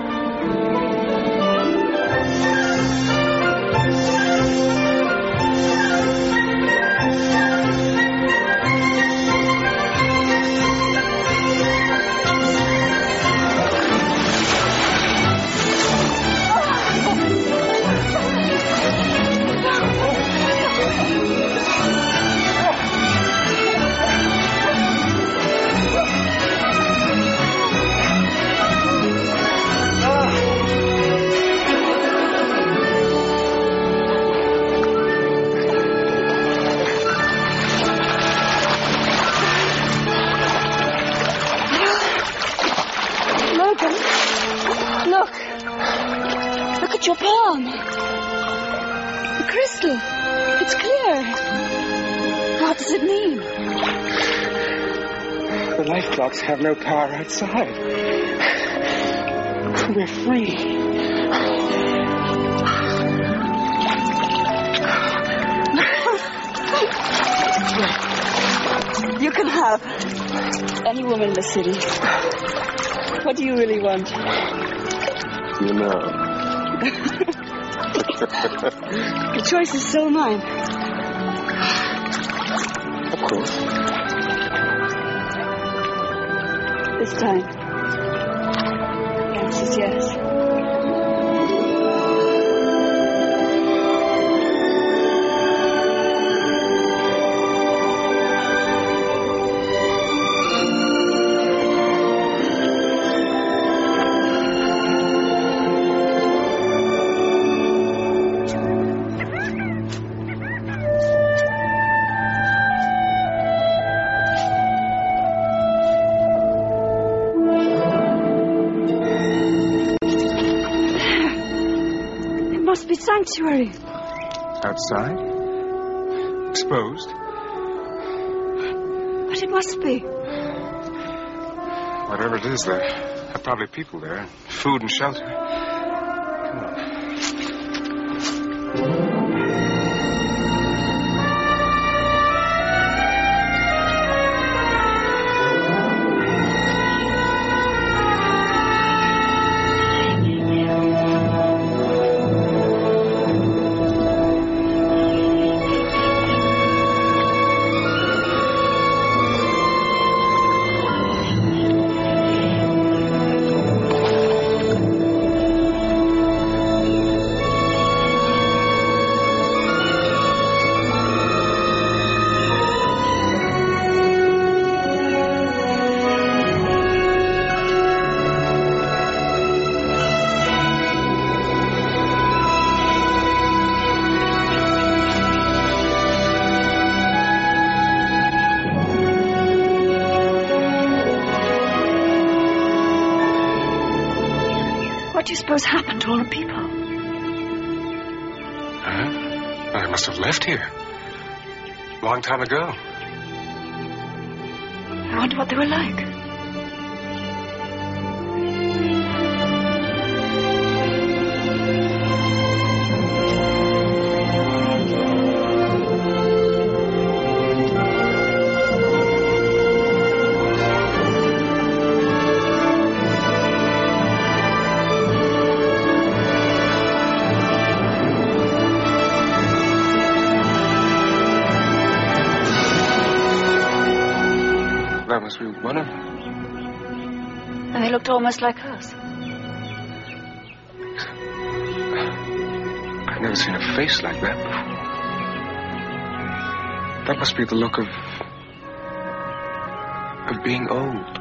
It's clear. What does it mean? The life clocks have no power outside. We're free. You can have any woman in the city. What do you really want? You know. The choice is still mine. Of course. This time, the answer's yes. Sanctuary. Outside? Exposed? But it must be. Whatever it is, there are probably people there. Food and shelter. Come on. What do you suppose happened to all the people? Huh? Well, they must have left here. Long time ago. I wonder what they were like. That must be one of them. And they looked almost like us. I've never seen a face like that before. That must be the look of... of being old.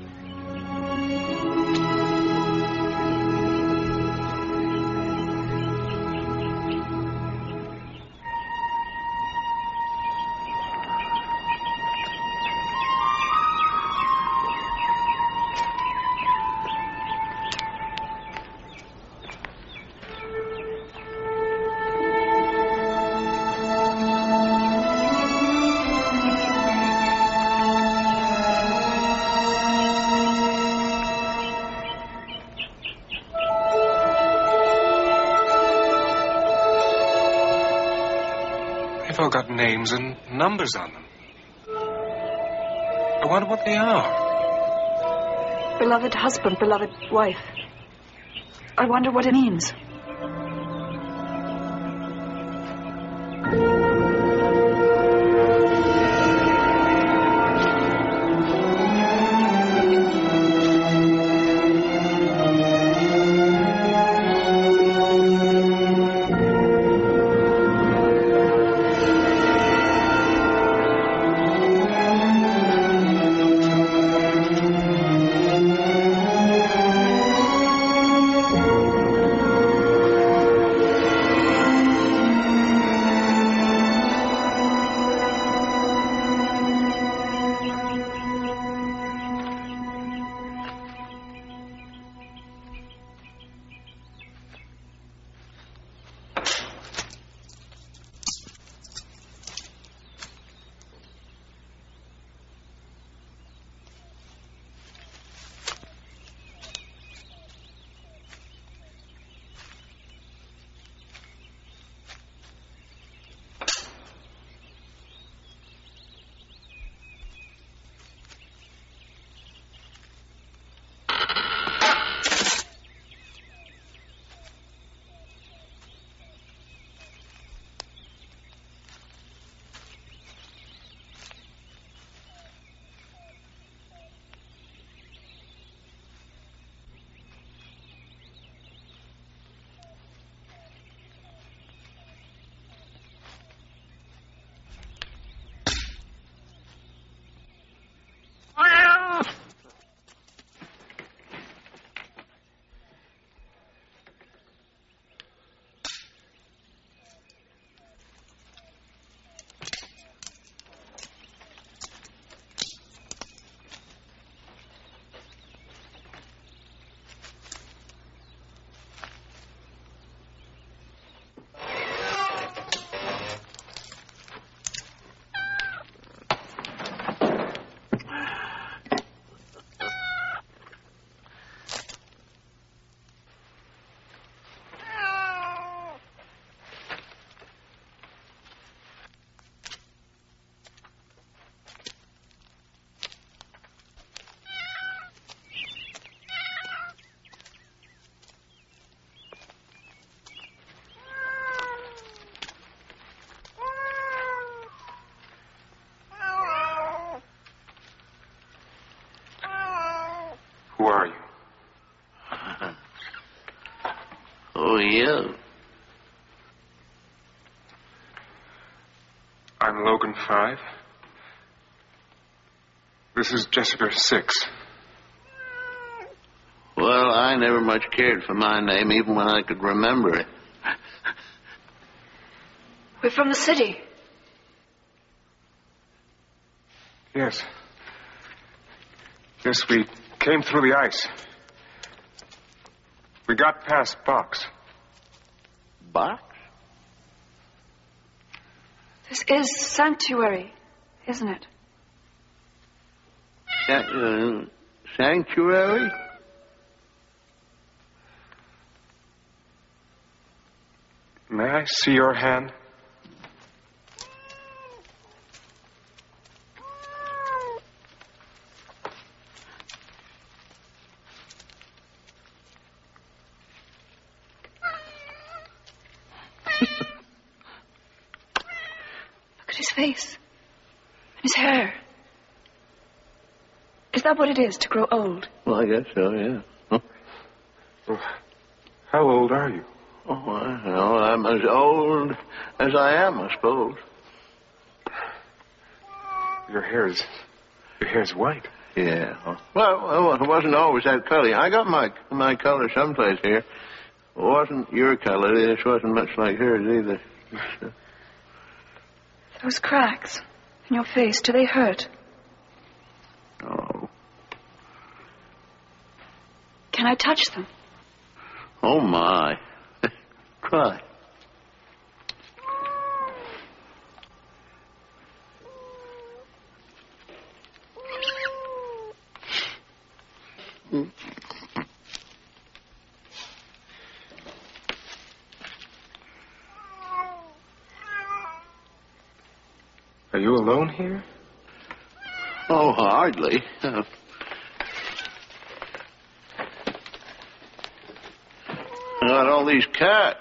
They've all got names and numbers on them. I wonder what they are. Beloved husband, beloved wife. I wonder what it means. Who are you? Who are you? I'm Logan Five. This is Jessica Six. Well, I never much cared for my name, even when I could remember it. We're from the city. Yes. Yes, we came through the ice. We got past Box. Box? This is Sanctuary, isn't it? Sa- uh, sanctuary? May I see your hand? Look at his face. And his hair. Is that what it is to grow old? Well, I guess so, yeah. Huh? Well, how old are you? Oh, I know. I'm as old as I am, I suppose. Your hair is... Your hair is white. Yeah. Well, it wasn't always that color. I got my my color someplace here. It wasn't your color. This wasn't much like hers either. Those cracks in your face, do they hurt? Oh. Can I touch them? Oh, my. Try. Are you alone here? Oh, hardly. Uh, I got all these cats.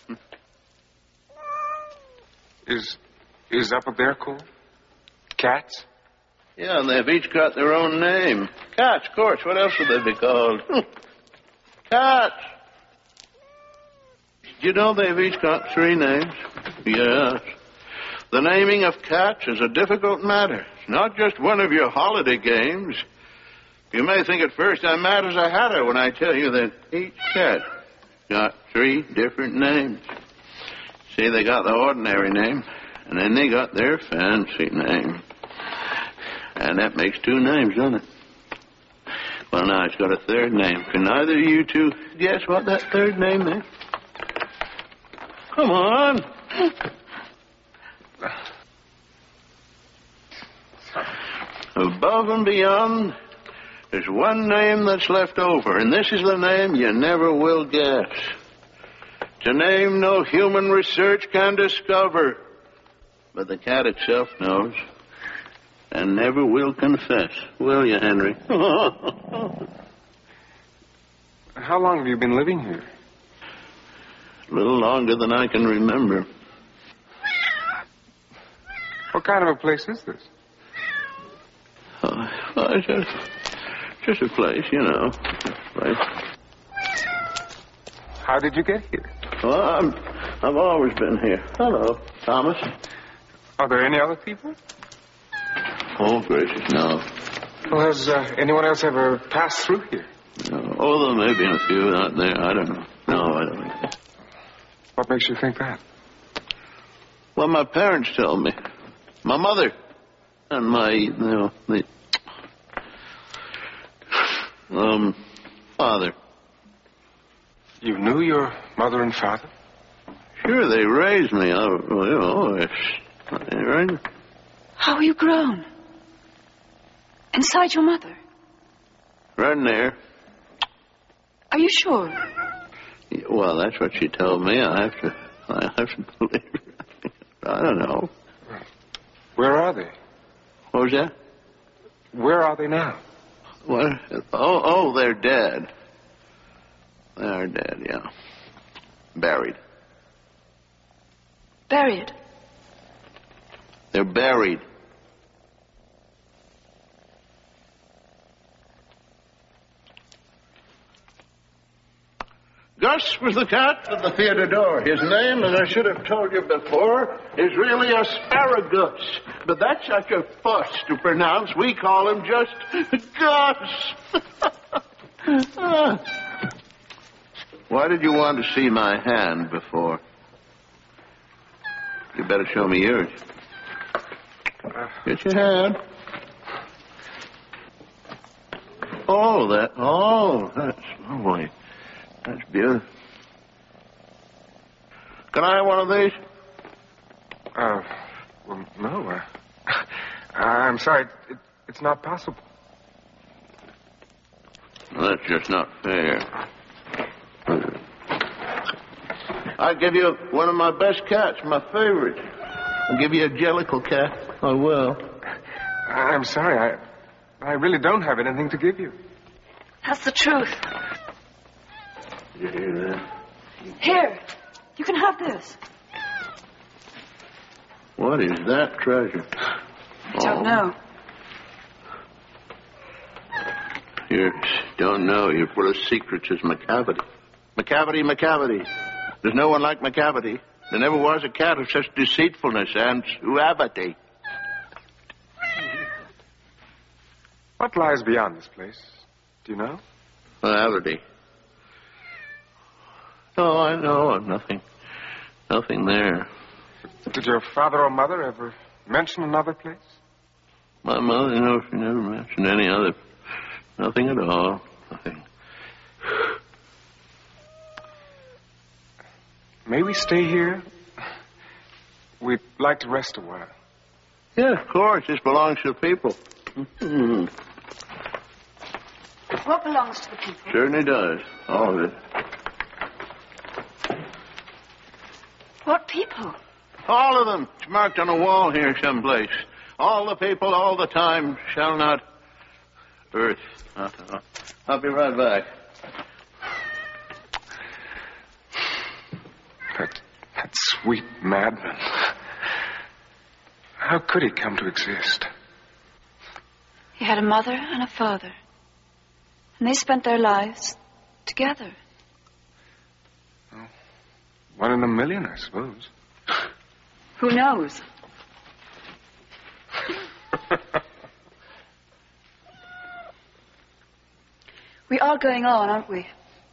Is is up there cool? Cats? Yeah, and they've each got their own name. Cats, of course. What else would they be called? Cats. You know they've each got three names? Yes. The naming of cats is a difficult matter. It's not just one of your holiday games. You may think at first I'm mad as a hatter when I tell you that each cat got three different names. See, they got the ordinary name, and then they got their fancy name. And that makes two names, doesn't it? Well, now it's got a third name. Can either of you two guess what that third name is? Come on. Above and beyond, there's one name that's left over, and this is the name you never will guess. It's a name no human research can discover, but the cat itself knows, and never will confess. Will you, Henry? How long have you been living here? A little longer than I can remember. What kind of a place is this? Oh, well, it's just, just a place, you know. Place. How did you get here? Well, I'm, I've always been here. Hello, Thomas. Are there any other people? Oh, gracious, no. Well, has uh, anyone else ever passed through here? No. Oh, there may be a few out there. I don't know. No, I don't think so. What makes you think that? Well, my parents told me. My mother and my, you know, the, um, father. You knew your mother and father? Sure, they raised me. I, well, you know, it's, they raised me. How are you grown? Inside your mother? Right in there. Are you sure? Well, that's what she told me. I have to, I have to believe her. I don't know. Where are they? What was that? Where are they now? What? Oh, oh, they're dead. They're dead, yeah. Buried. Buried? They're buried. Gus was the cat at the theater door. His name, as I should have told you before, is really Asparagus. But that's such a fuss to pronounce, we call him just Gus. Ah. Why did you want to see my hand before? You better show me yours. Get your hand. Oh, that. Oh, that's lovely. That's beautiful. Can I have one of these? Uh, well, no. Uh, I'm sorry. It, it's not possible. Well, that's just not fair. I'll give you one of my best cats, my favorite. I'll give you a jellicle cat. I will. I'm sorry. I, I really don't have anything to give you. That's the truth. Did you hear that? Here, you can have this. What is that treasure? I don't know. You don't know. You're full of secrets as McCavity. McCavity, McCavity. There's no one like McCavity. There never was a cat of such deceitfulness and suavity. What lies beyond this place? Do you know? Suavity. Oh, I know. Nothing. Nothing there. Did your father or mother ever mention another place? My mother, no, she never mentioned any other. Nothing at all. Nothing. May we stay here? We'd like to rest a while. Yeah, of course. This belongs to the people. Mm-hmm. What belongs to the people? Certainly does. All of it. What people? All of them. It's marked on a wall here someplace. All the people, all the time, shall not... Earth. Uh-huh. I'll be right back. That, that sweet madman. How could he come to exist? He had a mother and a father. And they spent their lives together. Well, one in a million, I suppose. Who knows? We are going on, aren't we?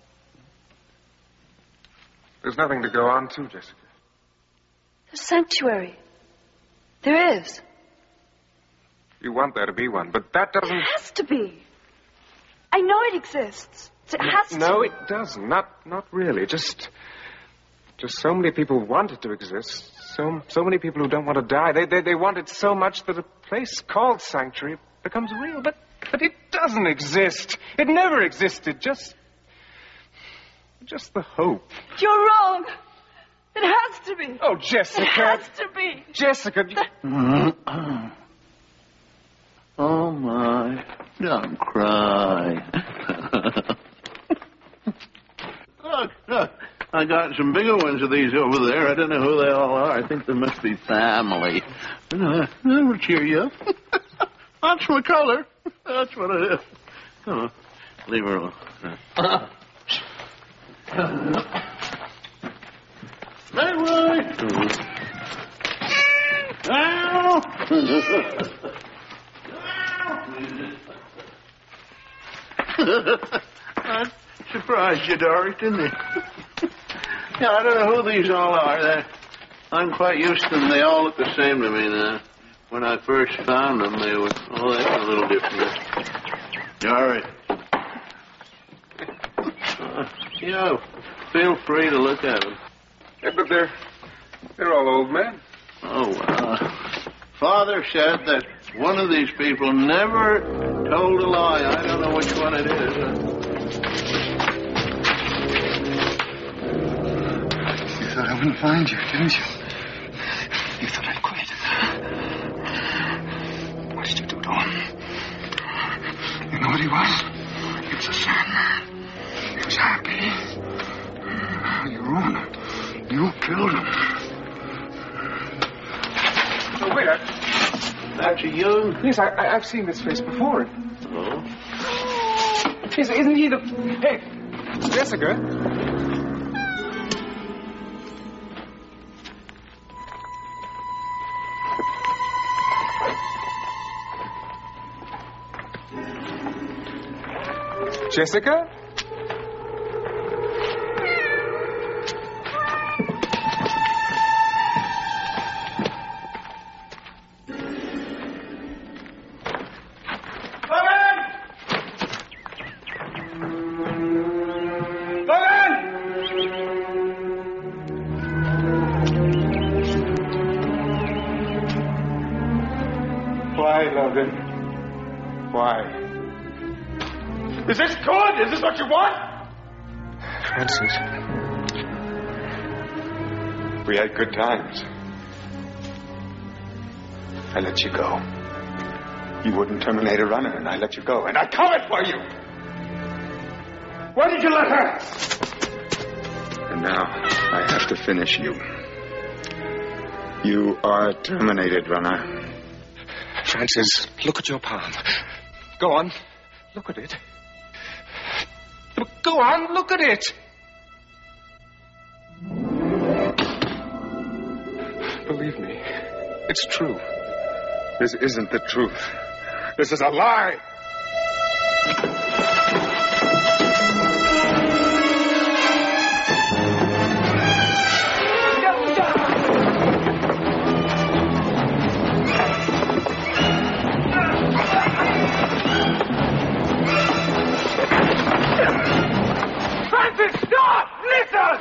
There's nothing to go on to, Jessica. The sanctuary. There is. You want there to be one, but that doesn't... It has to be. I know it exists. It has to. No, it doesn't. Not, not really. Just, just so many people want it to exist. So, so many people who don't want to die. They, they, they want it so much that a place called sanctuary becomes real. But, but it doesn't exist. It never existed. Just, just the hope. You're wrong. It has to be. Oh, Jessica. It has to be. Jessica. You... Oh, my. Don't cry. Look, look. I got some bigger ones of these over there. I don't know who they all are. I think they must be family. Uh, that'll cheer you up. That's my color. That's what it is. Come on. Leave her alone. Leroy! That surprised you, Doris, didn't it? Yeah, I don't know who these all are. They're, I'm quite used to them. They all look the same to me now. When I first found them, they were, oh, they were a little different. Doris. Uh, yeah, feel free to look at them. Yeah, but they're, they're all old men. Oh, uh, Father said that one of these people never told a lie. I don't know which one it is. You thought I wouldn't find you, didn't you? You thought I'd quit. What did you do to him? You know what he was? He was a Sandman. He was happy. You ruined him. You killed him. Oh, wait, I... That's a young... Yes, I, I, I've seen this face before. Oh? Is, isn't he the... Hey, Jessica? Jessica? Why, Logan? Why? Is this good? Is this what you want? Francis. We had good times. I let you go. You wouldn't terminate a runner, and I let you go. And I covered for you! Why did you let her? And now I have to finish you. You are a terminated runner. Francis, look at your palm. Go on. Look at it. Go on, look at it. Believe me, it's true. This isn't the truth. This is a lie. Francis, stop! Listen!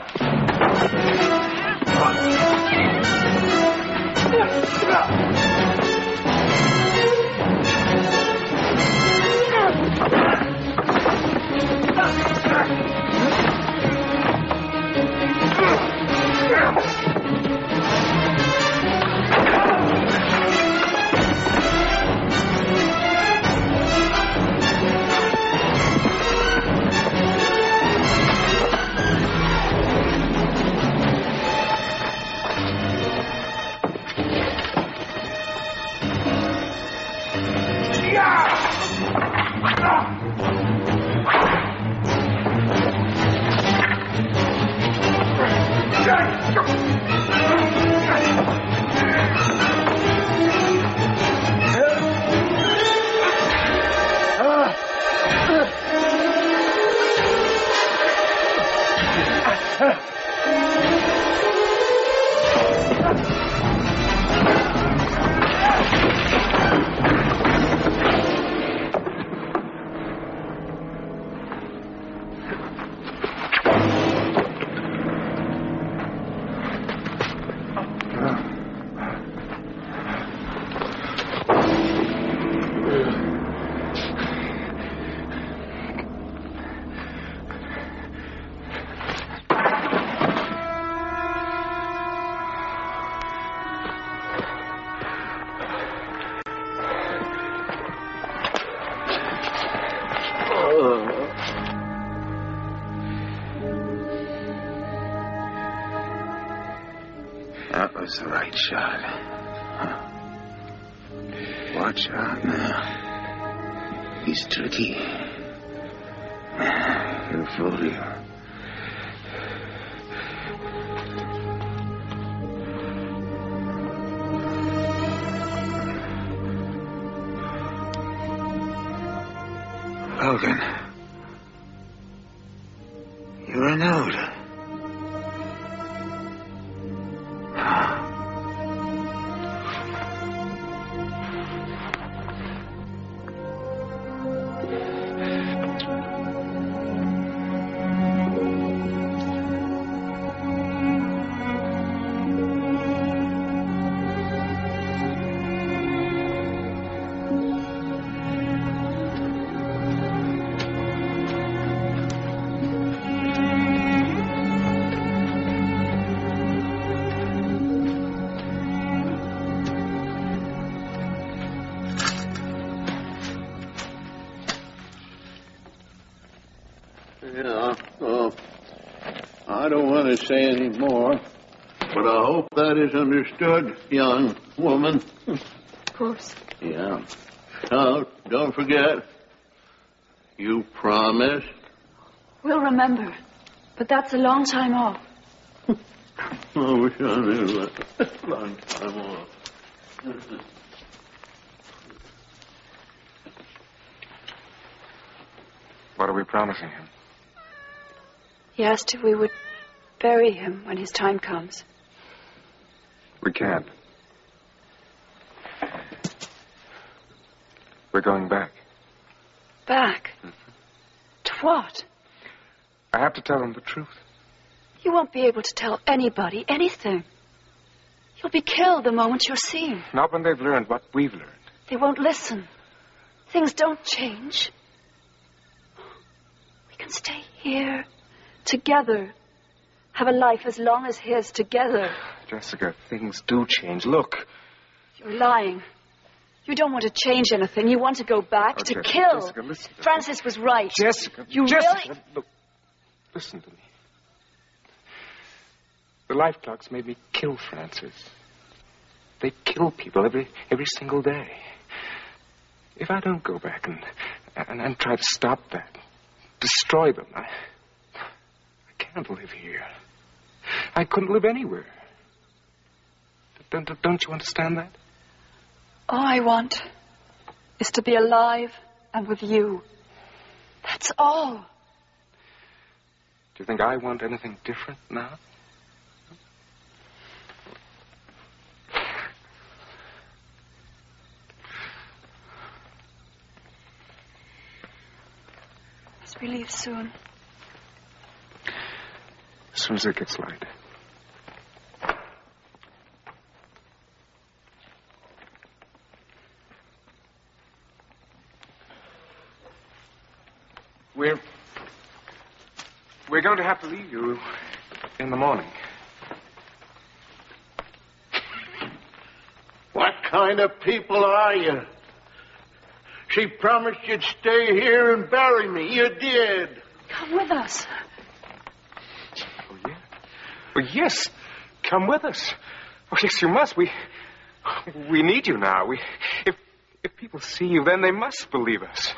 That was the right shot. Huh. Watch out now. He's tricky. He'll fool you. Logan. You renewed. Yeah, oh, I don't want to say any more, but I hope that is understood, young woman. Of course. Yeah. Now, don't forget, you promised. We'll remember, but that's a long time off. I wish I knew that. Long time off. What are we promising him? He asked if we would bury him when his time comes. We can't. We're going back. Back? Mm-hmm. To what? I have to tell them the truth. You won't be able to tell anybody anything. You'll be killed the moment you're seen. Not when they've learned what we've learned. They won't listen. Things don't change. We can stay here, together. Have a life as long as his, together. Jessica, things do change. Look. You're lying. You don't want to change anything. You want to go back, oh, to Jessica, kill. Jessica, listen to Francis me. was right. Jessica, you Jessica, really... Look, listen to me. The life clocks made me kill Francis. They kill people every every single day. If I don't go back and and, and try to stop that, destroy them, I, I can't live here. I couldn't live anywhere. Don't, don't you understand that? All I want is to be alive and with you. That's all. Do you think I want anything different now? Must we leave soon? As soon as it gets light. We're... We're going to have to leave you in the morning. What kind of people are you? She promised you'd stay here and bury me. You did. Come with us. Oh, yeah? Well, yes. Come with us. Oh, yes, you must. We... We need you now. We... If... If people see you, then they must believe us.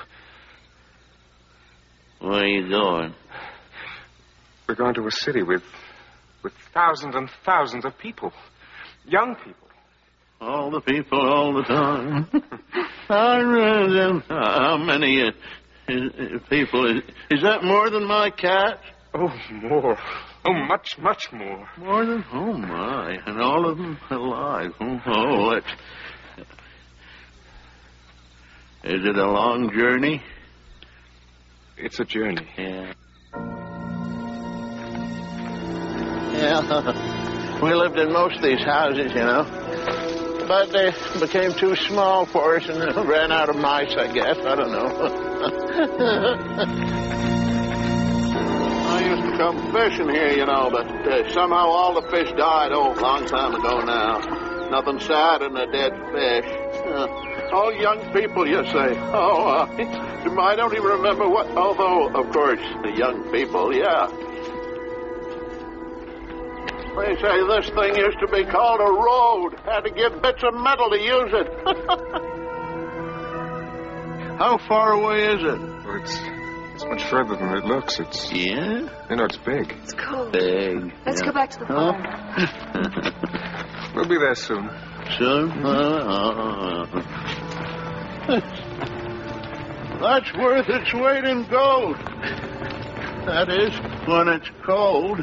Where are you going? We're going to a city with with thousands and thousands of people. Young people. All the people, all the time. I read them. How many uh, is, uh, people? Is, is that more than my cat? Oh, more. Oh, much, much more. More than? Oh, my. And all of them alive. Oh, oh let's... Is it a long journey? It's a journey. Yeah. Yeah. We lived in most of these houses, you know. But they became too small for us and ran out of mice, I guess. I don't know. I used to come fishing here, you know, but uh, somehow all the fish died, oh, a long time ago now. Nothing sad than a dead fish. Uh, all young people, you say. Oh, uh, I don't even remember what, although, of course, the young people, yeah. They say this thing used to be called a road. Had to give bits of metal to use it. How far away is it? Well, it's, it's much further than it looks. It's... Yeah? You know, it's big. It's cold. Big. Let's yeah. go back to the farm. Huh? We'll be there soon. Soon? Uh, that's worth its weight in gold. That is, when it's cold.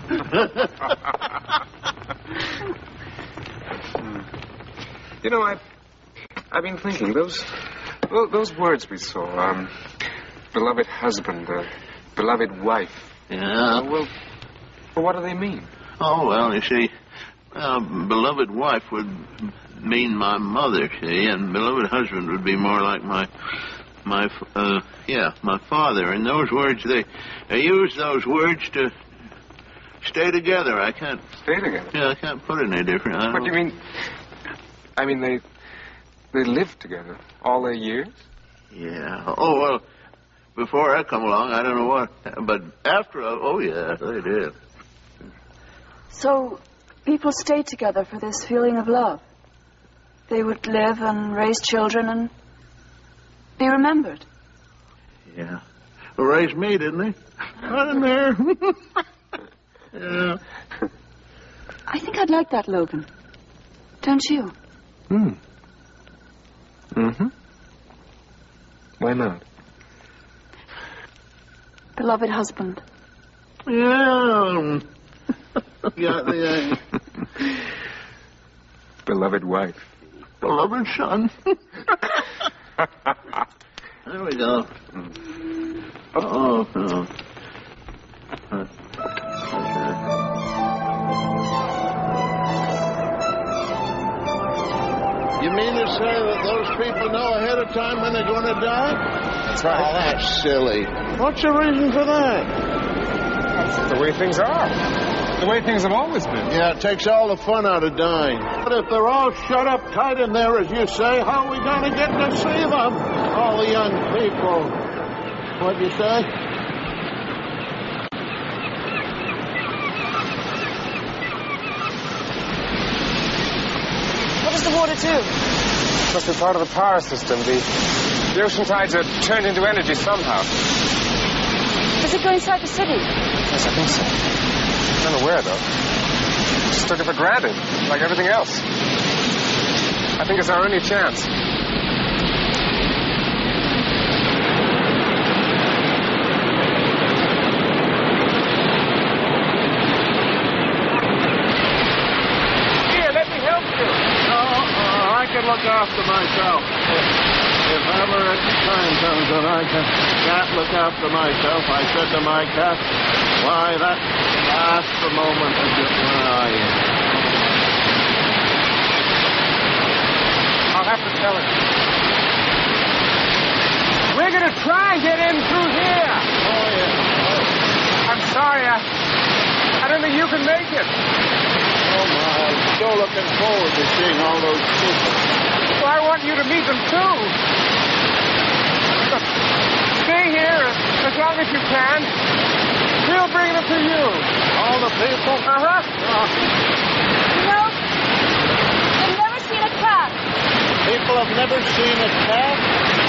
You know, I've, I've been thinking, those those words we saw, um, beloved husband, uh, beloved wife. Yeah. Uh, well, well, what do they mean? Oh, well, you see, uh, beloved wife would mean my mother, see, and beloved husband would be more like my... My, uh, yeah, my father. And those words, they, they use those words to stay together. I can't... Stay together? Yeah, I can't put it any different. I What do you mean? I mean, they, they lived together all their years? Yeah. Oh, well, before I come along, I don't know what. But after, I, oh, yeah, they did. So, people stayed together for this feeling of love. They would live and raise children and... be remembered. Yeah. Well, raised me, didn't he? Right in there. Yeah. I think I'd like that, Logan. Don't you? Hmm. Mm-hmm. Why not? beloved husband. Yeah. Yeah, yeah. Beloved wife. Beloved son. There we go. Uh-oh. Uh-oh. You mean to say that those people know ahead of time when they're going to die? That's right. Oh, that's silly. What's the reason for that? That's the way things are. The way things have always been. Yeah, it takes all the fun out of dying. But if they're all shut up tight in there, as you say, how are we going to get to see them? All the young people. What'd you say? What does the water do? Must be part of the power system. The, the ocean tides are turned into energy somehow. Does it go inside the city? Yes, I think so. I'm aware, though. Just took it for granted, like everything else. I think it's our only chance. Look after myself. If ever a time comes when I can can't look after myself, I said to my cat, why, that that's the moment of just where I am. I'll have to tell him. We're going to try and get in through here. Oh, yeah. I'm sorry. I, I don't think you can make it. Oh, my. I'm so looking forward to seeing all those people. Well, I want you to meet them, too. Stay here as long as you can. We'll bring them to you. All the people? Uh-huh. Oh. You know, I've never seen a cat. People have never seen a cat?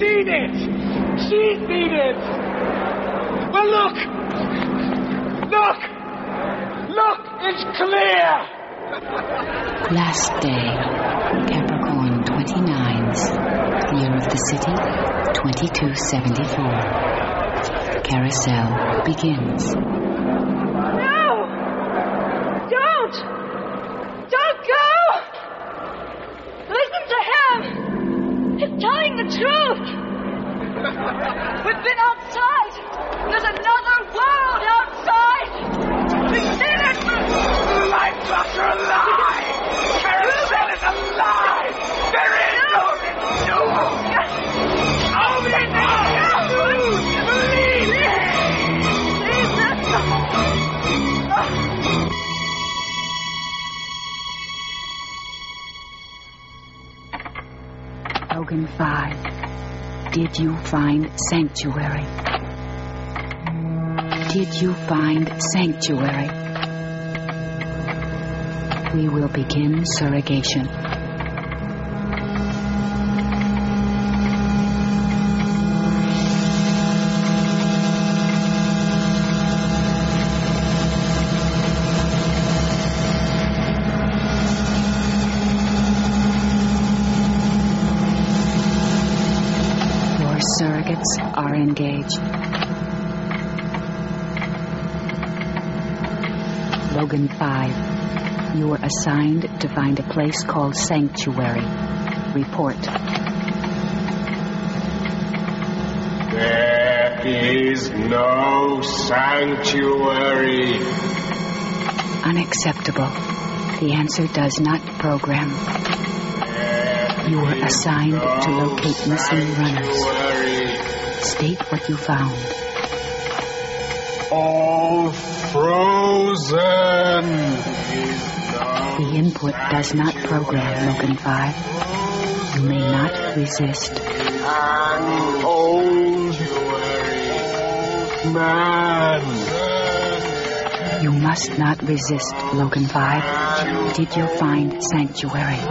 Look! clear! Last day, Capricorn twenty-nines. Year of the city, twenty-two seventy-four. Carousel begins. No! Don't! Don't go! Listen to him! He's telling the truth! We've been outside! There's another world outside! We've seen it! My clocks are alive! Carousel is alive! There is no renewal! Only now! Believe me! Logan five. Did you find sanctuary? Did you find sanctuary? We will begin surrogation. Your surrogates are engaged. Logan five. You were assigned to find a place called Sanctuary. Report. There is no sanctuary. Unacceptable. The answer does not program. You were assigned to locate missing runners. State what you found. All frozen. The input does not program, Logan five. You may not resist. An old man. You must not resist, Logan five. Did you find sanctuary?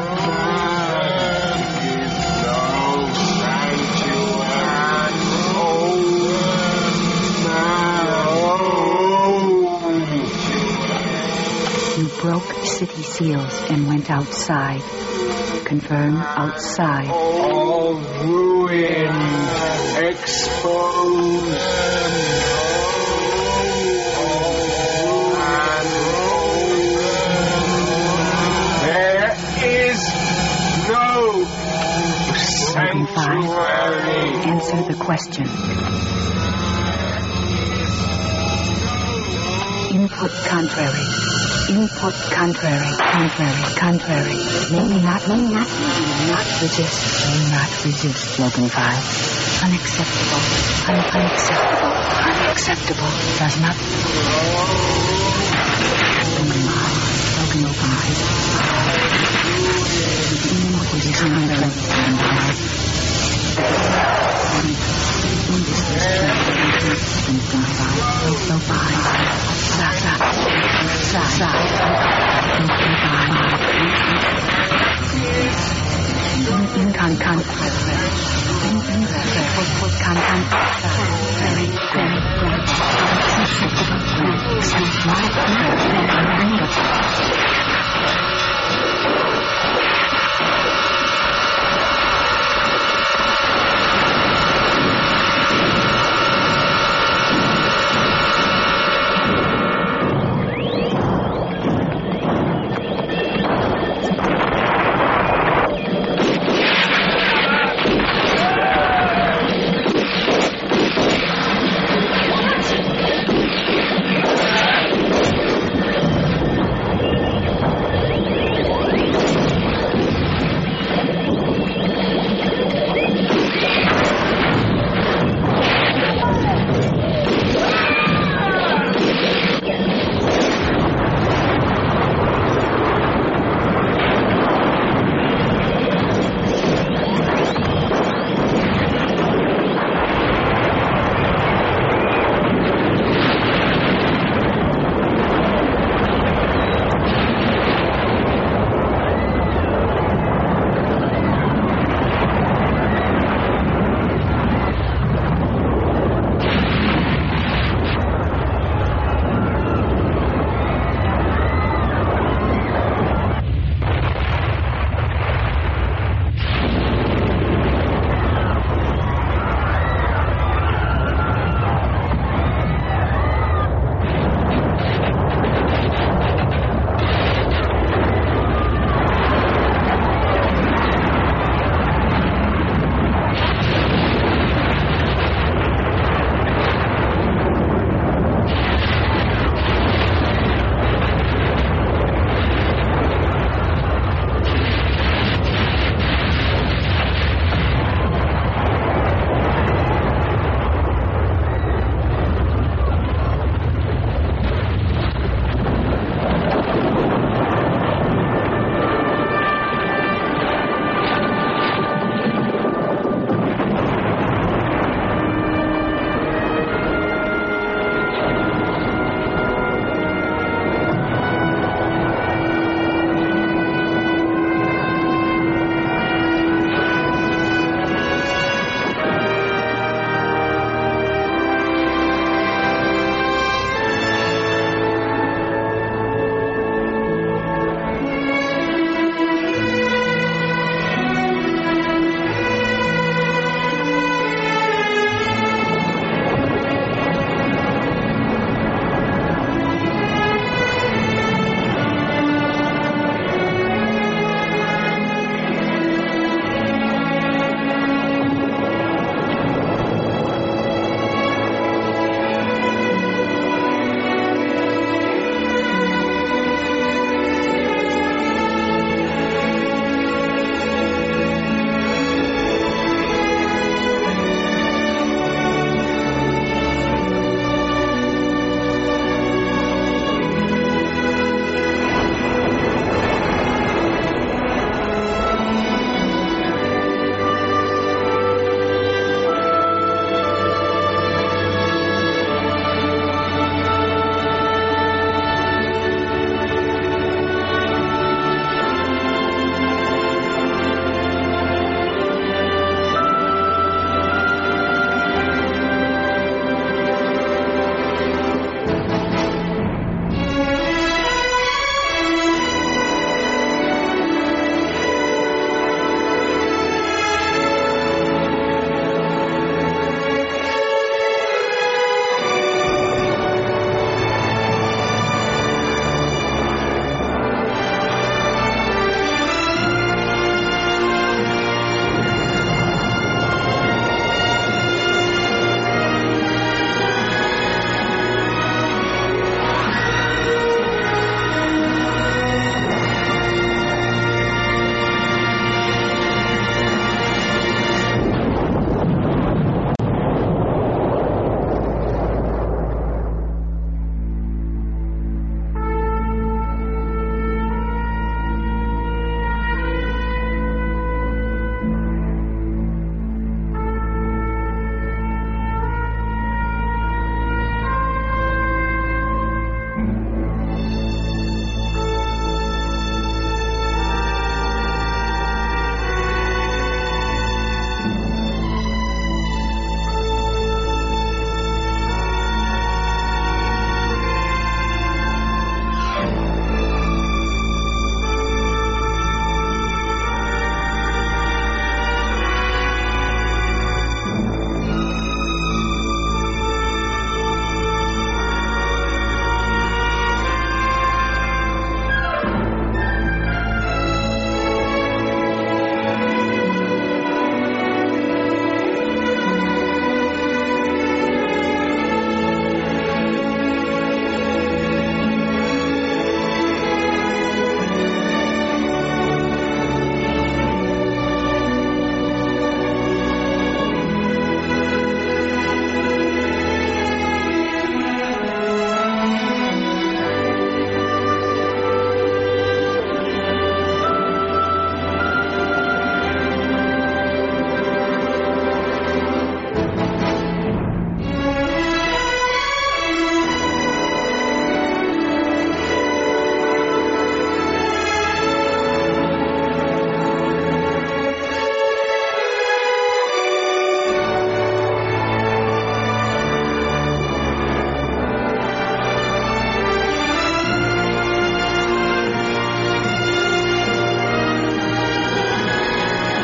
You broke city seals and went outside. Confirm outside. All ruined, exposed. There is no sanctuary. Answer the question. Input contrary. Input contrary, contrary, contrary. May not, may not, may not resist, may not resist, Logan five. Unacceptable, un- unacceptable, unacceptable. Does not. Logan five, Logan five. Input contrary, contrary. Logan five. Sa, sa, sa, sa. In con con in in con con very very very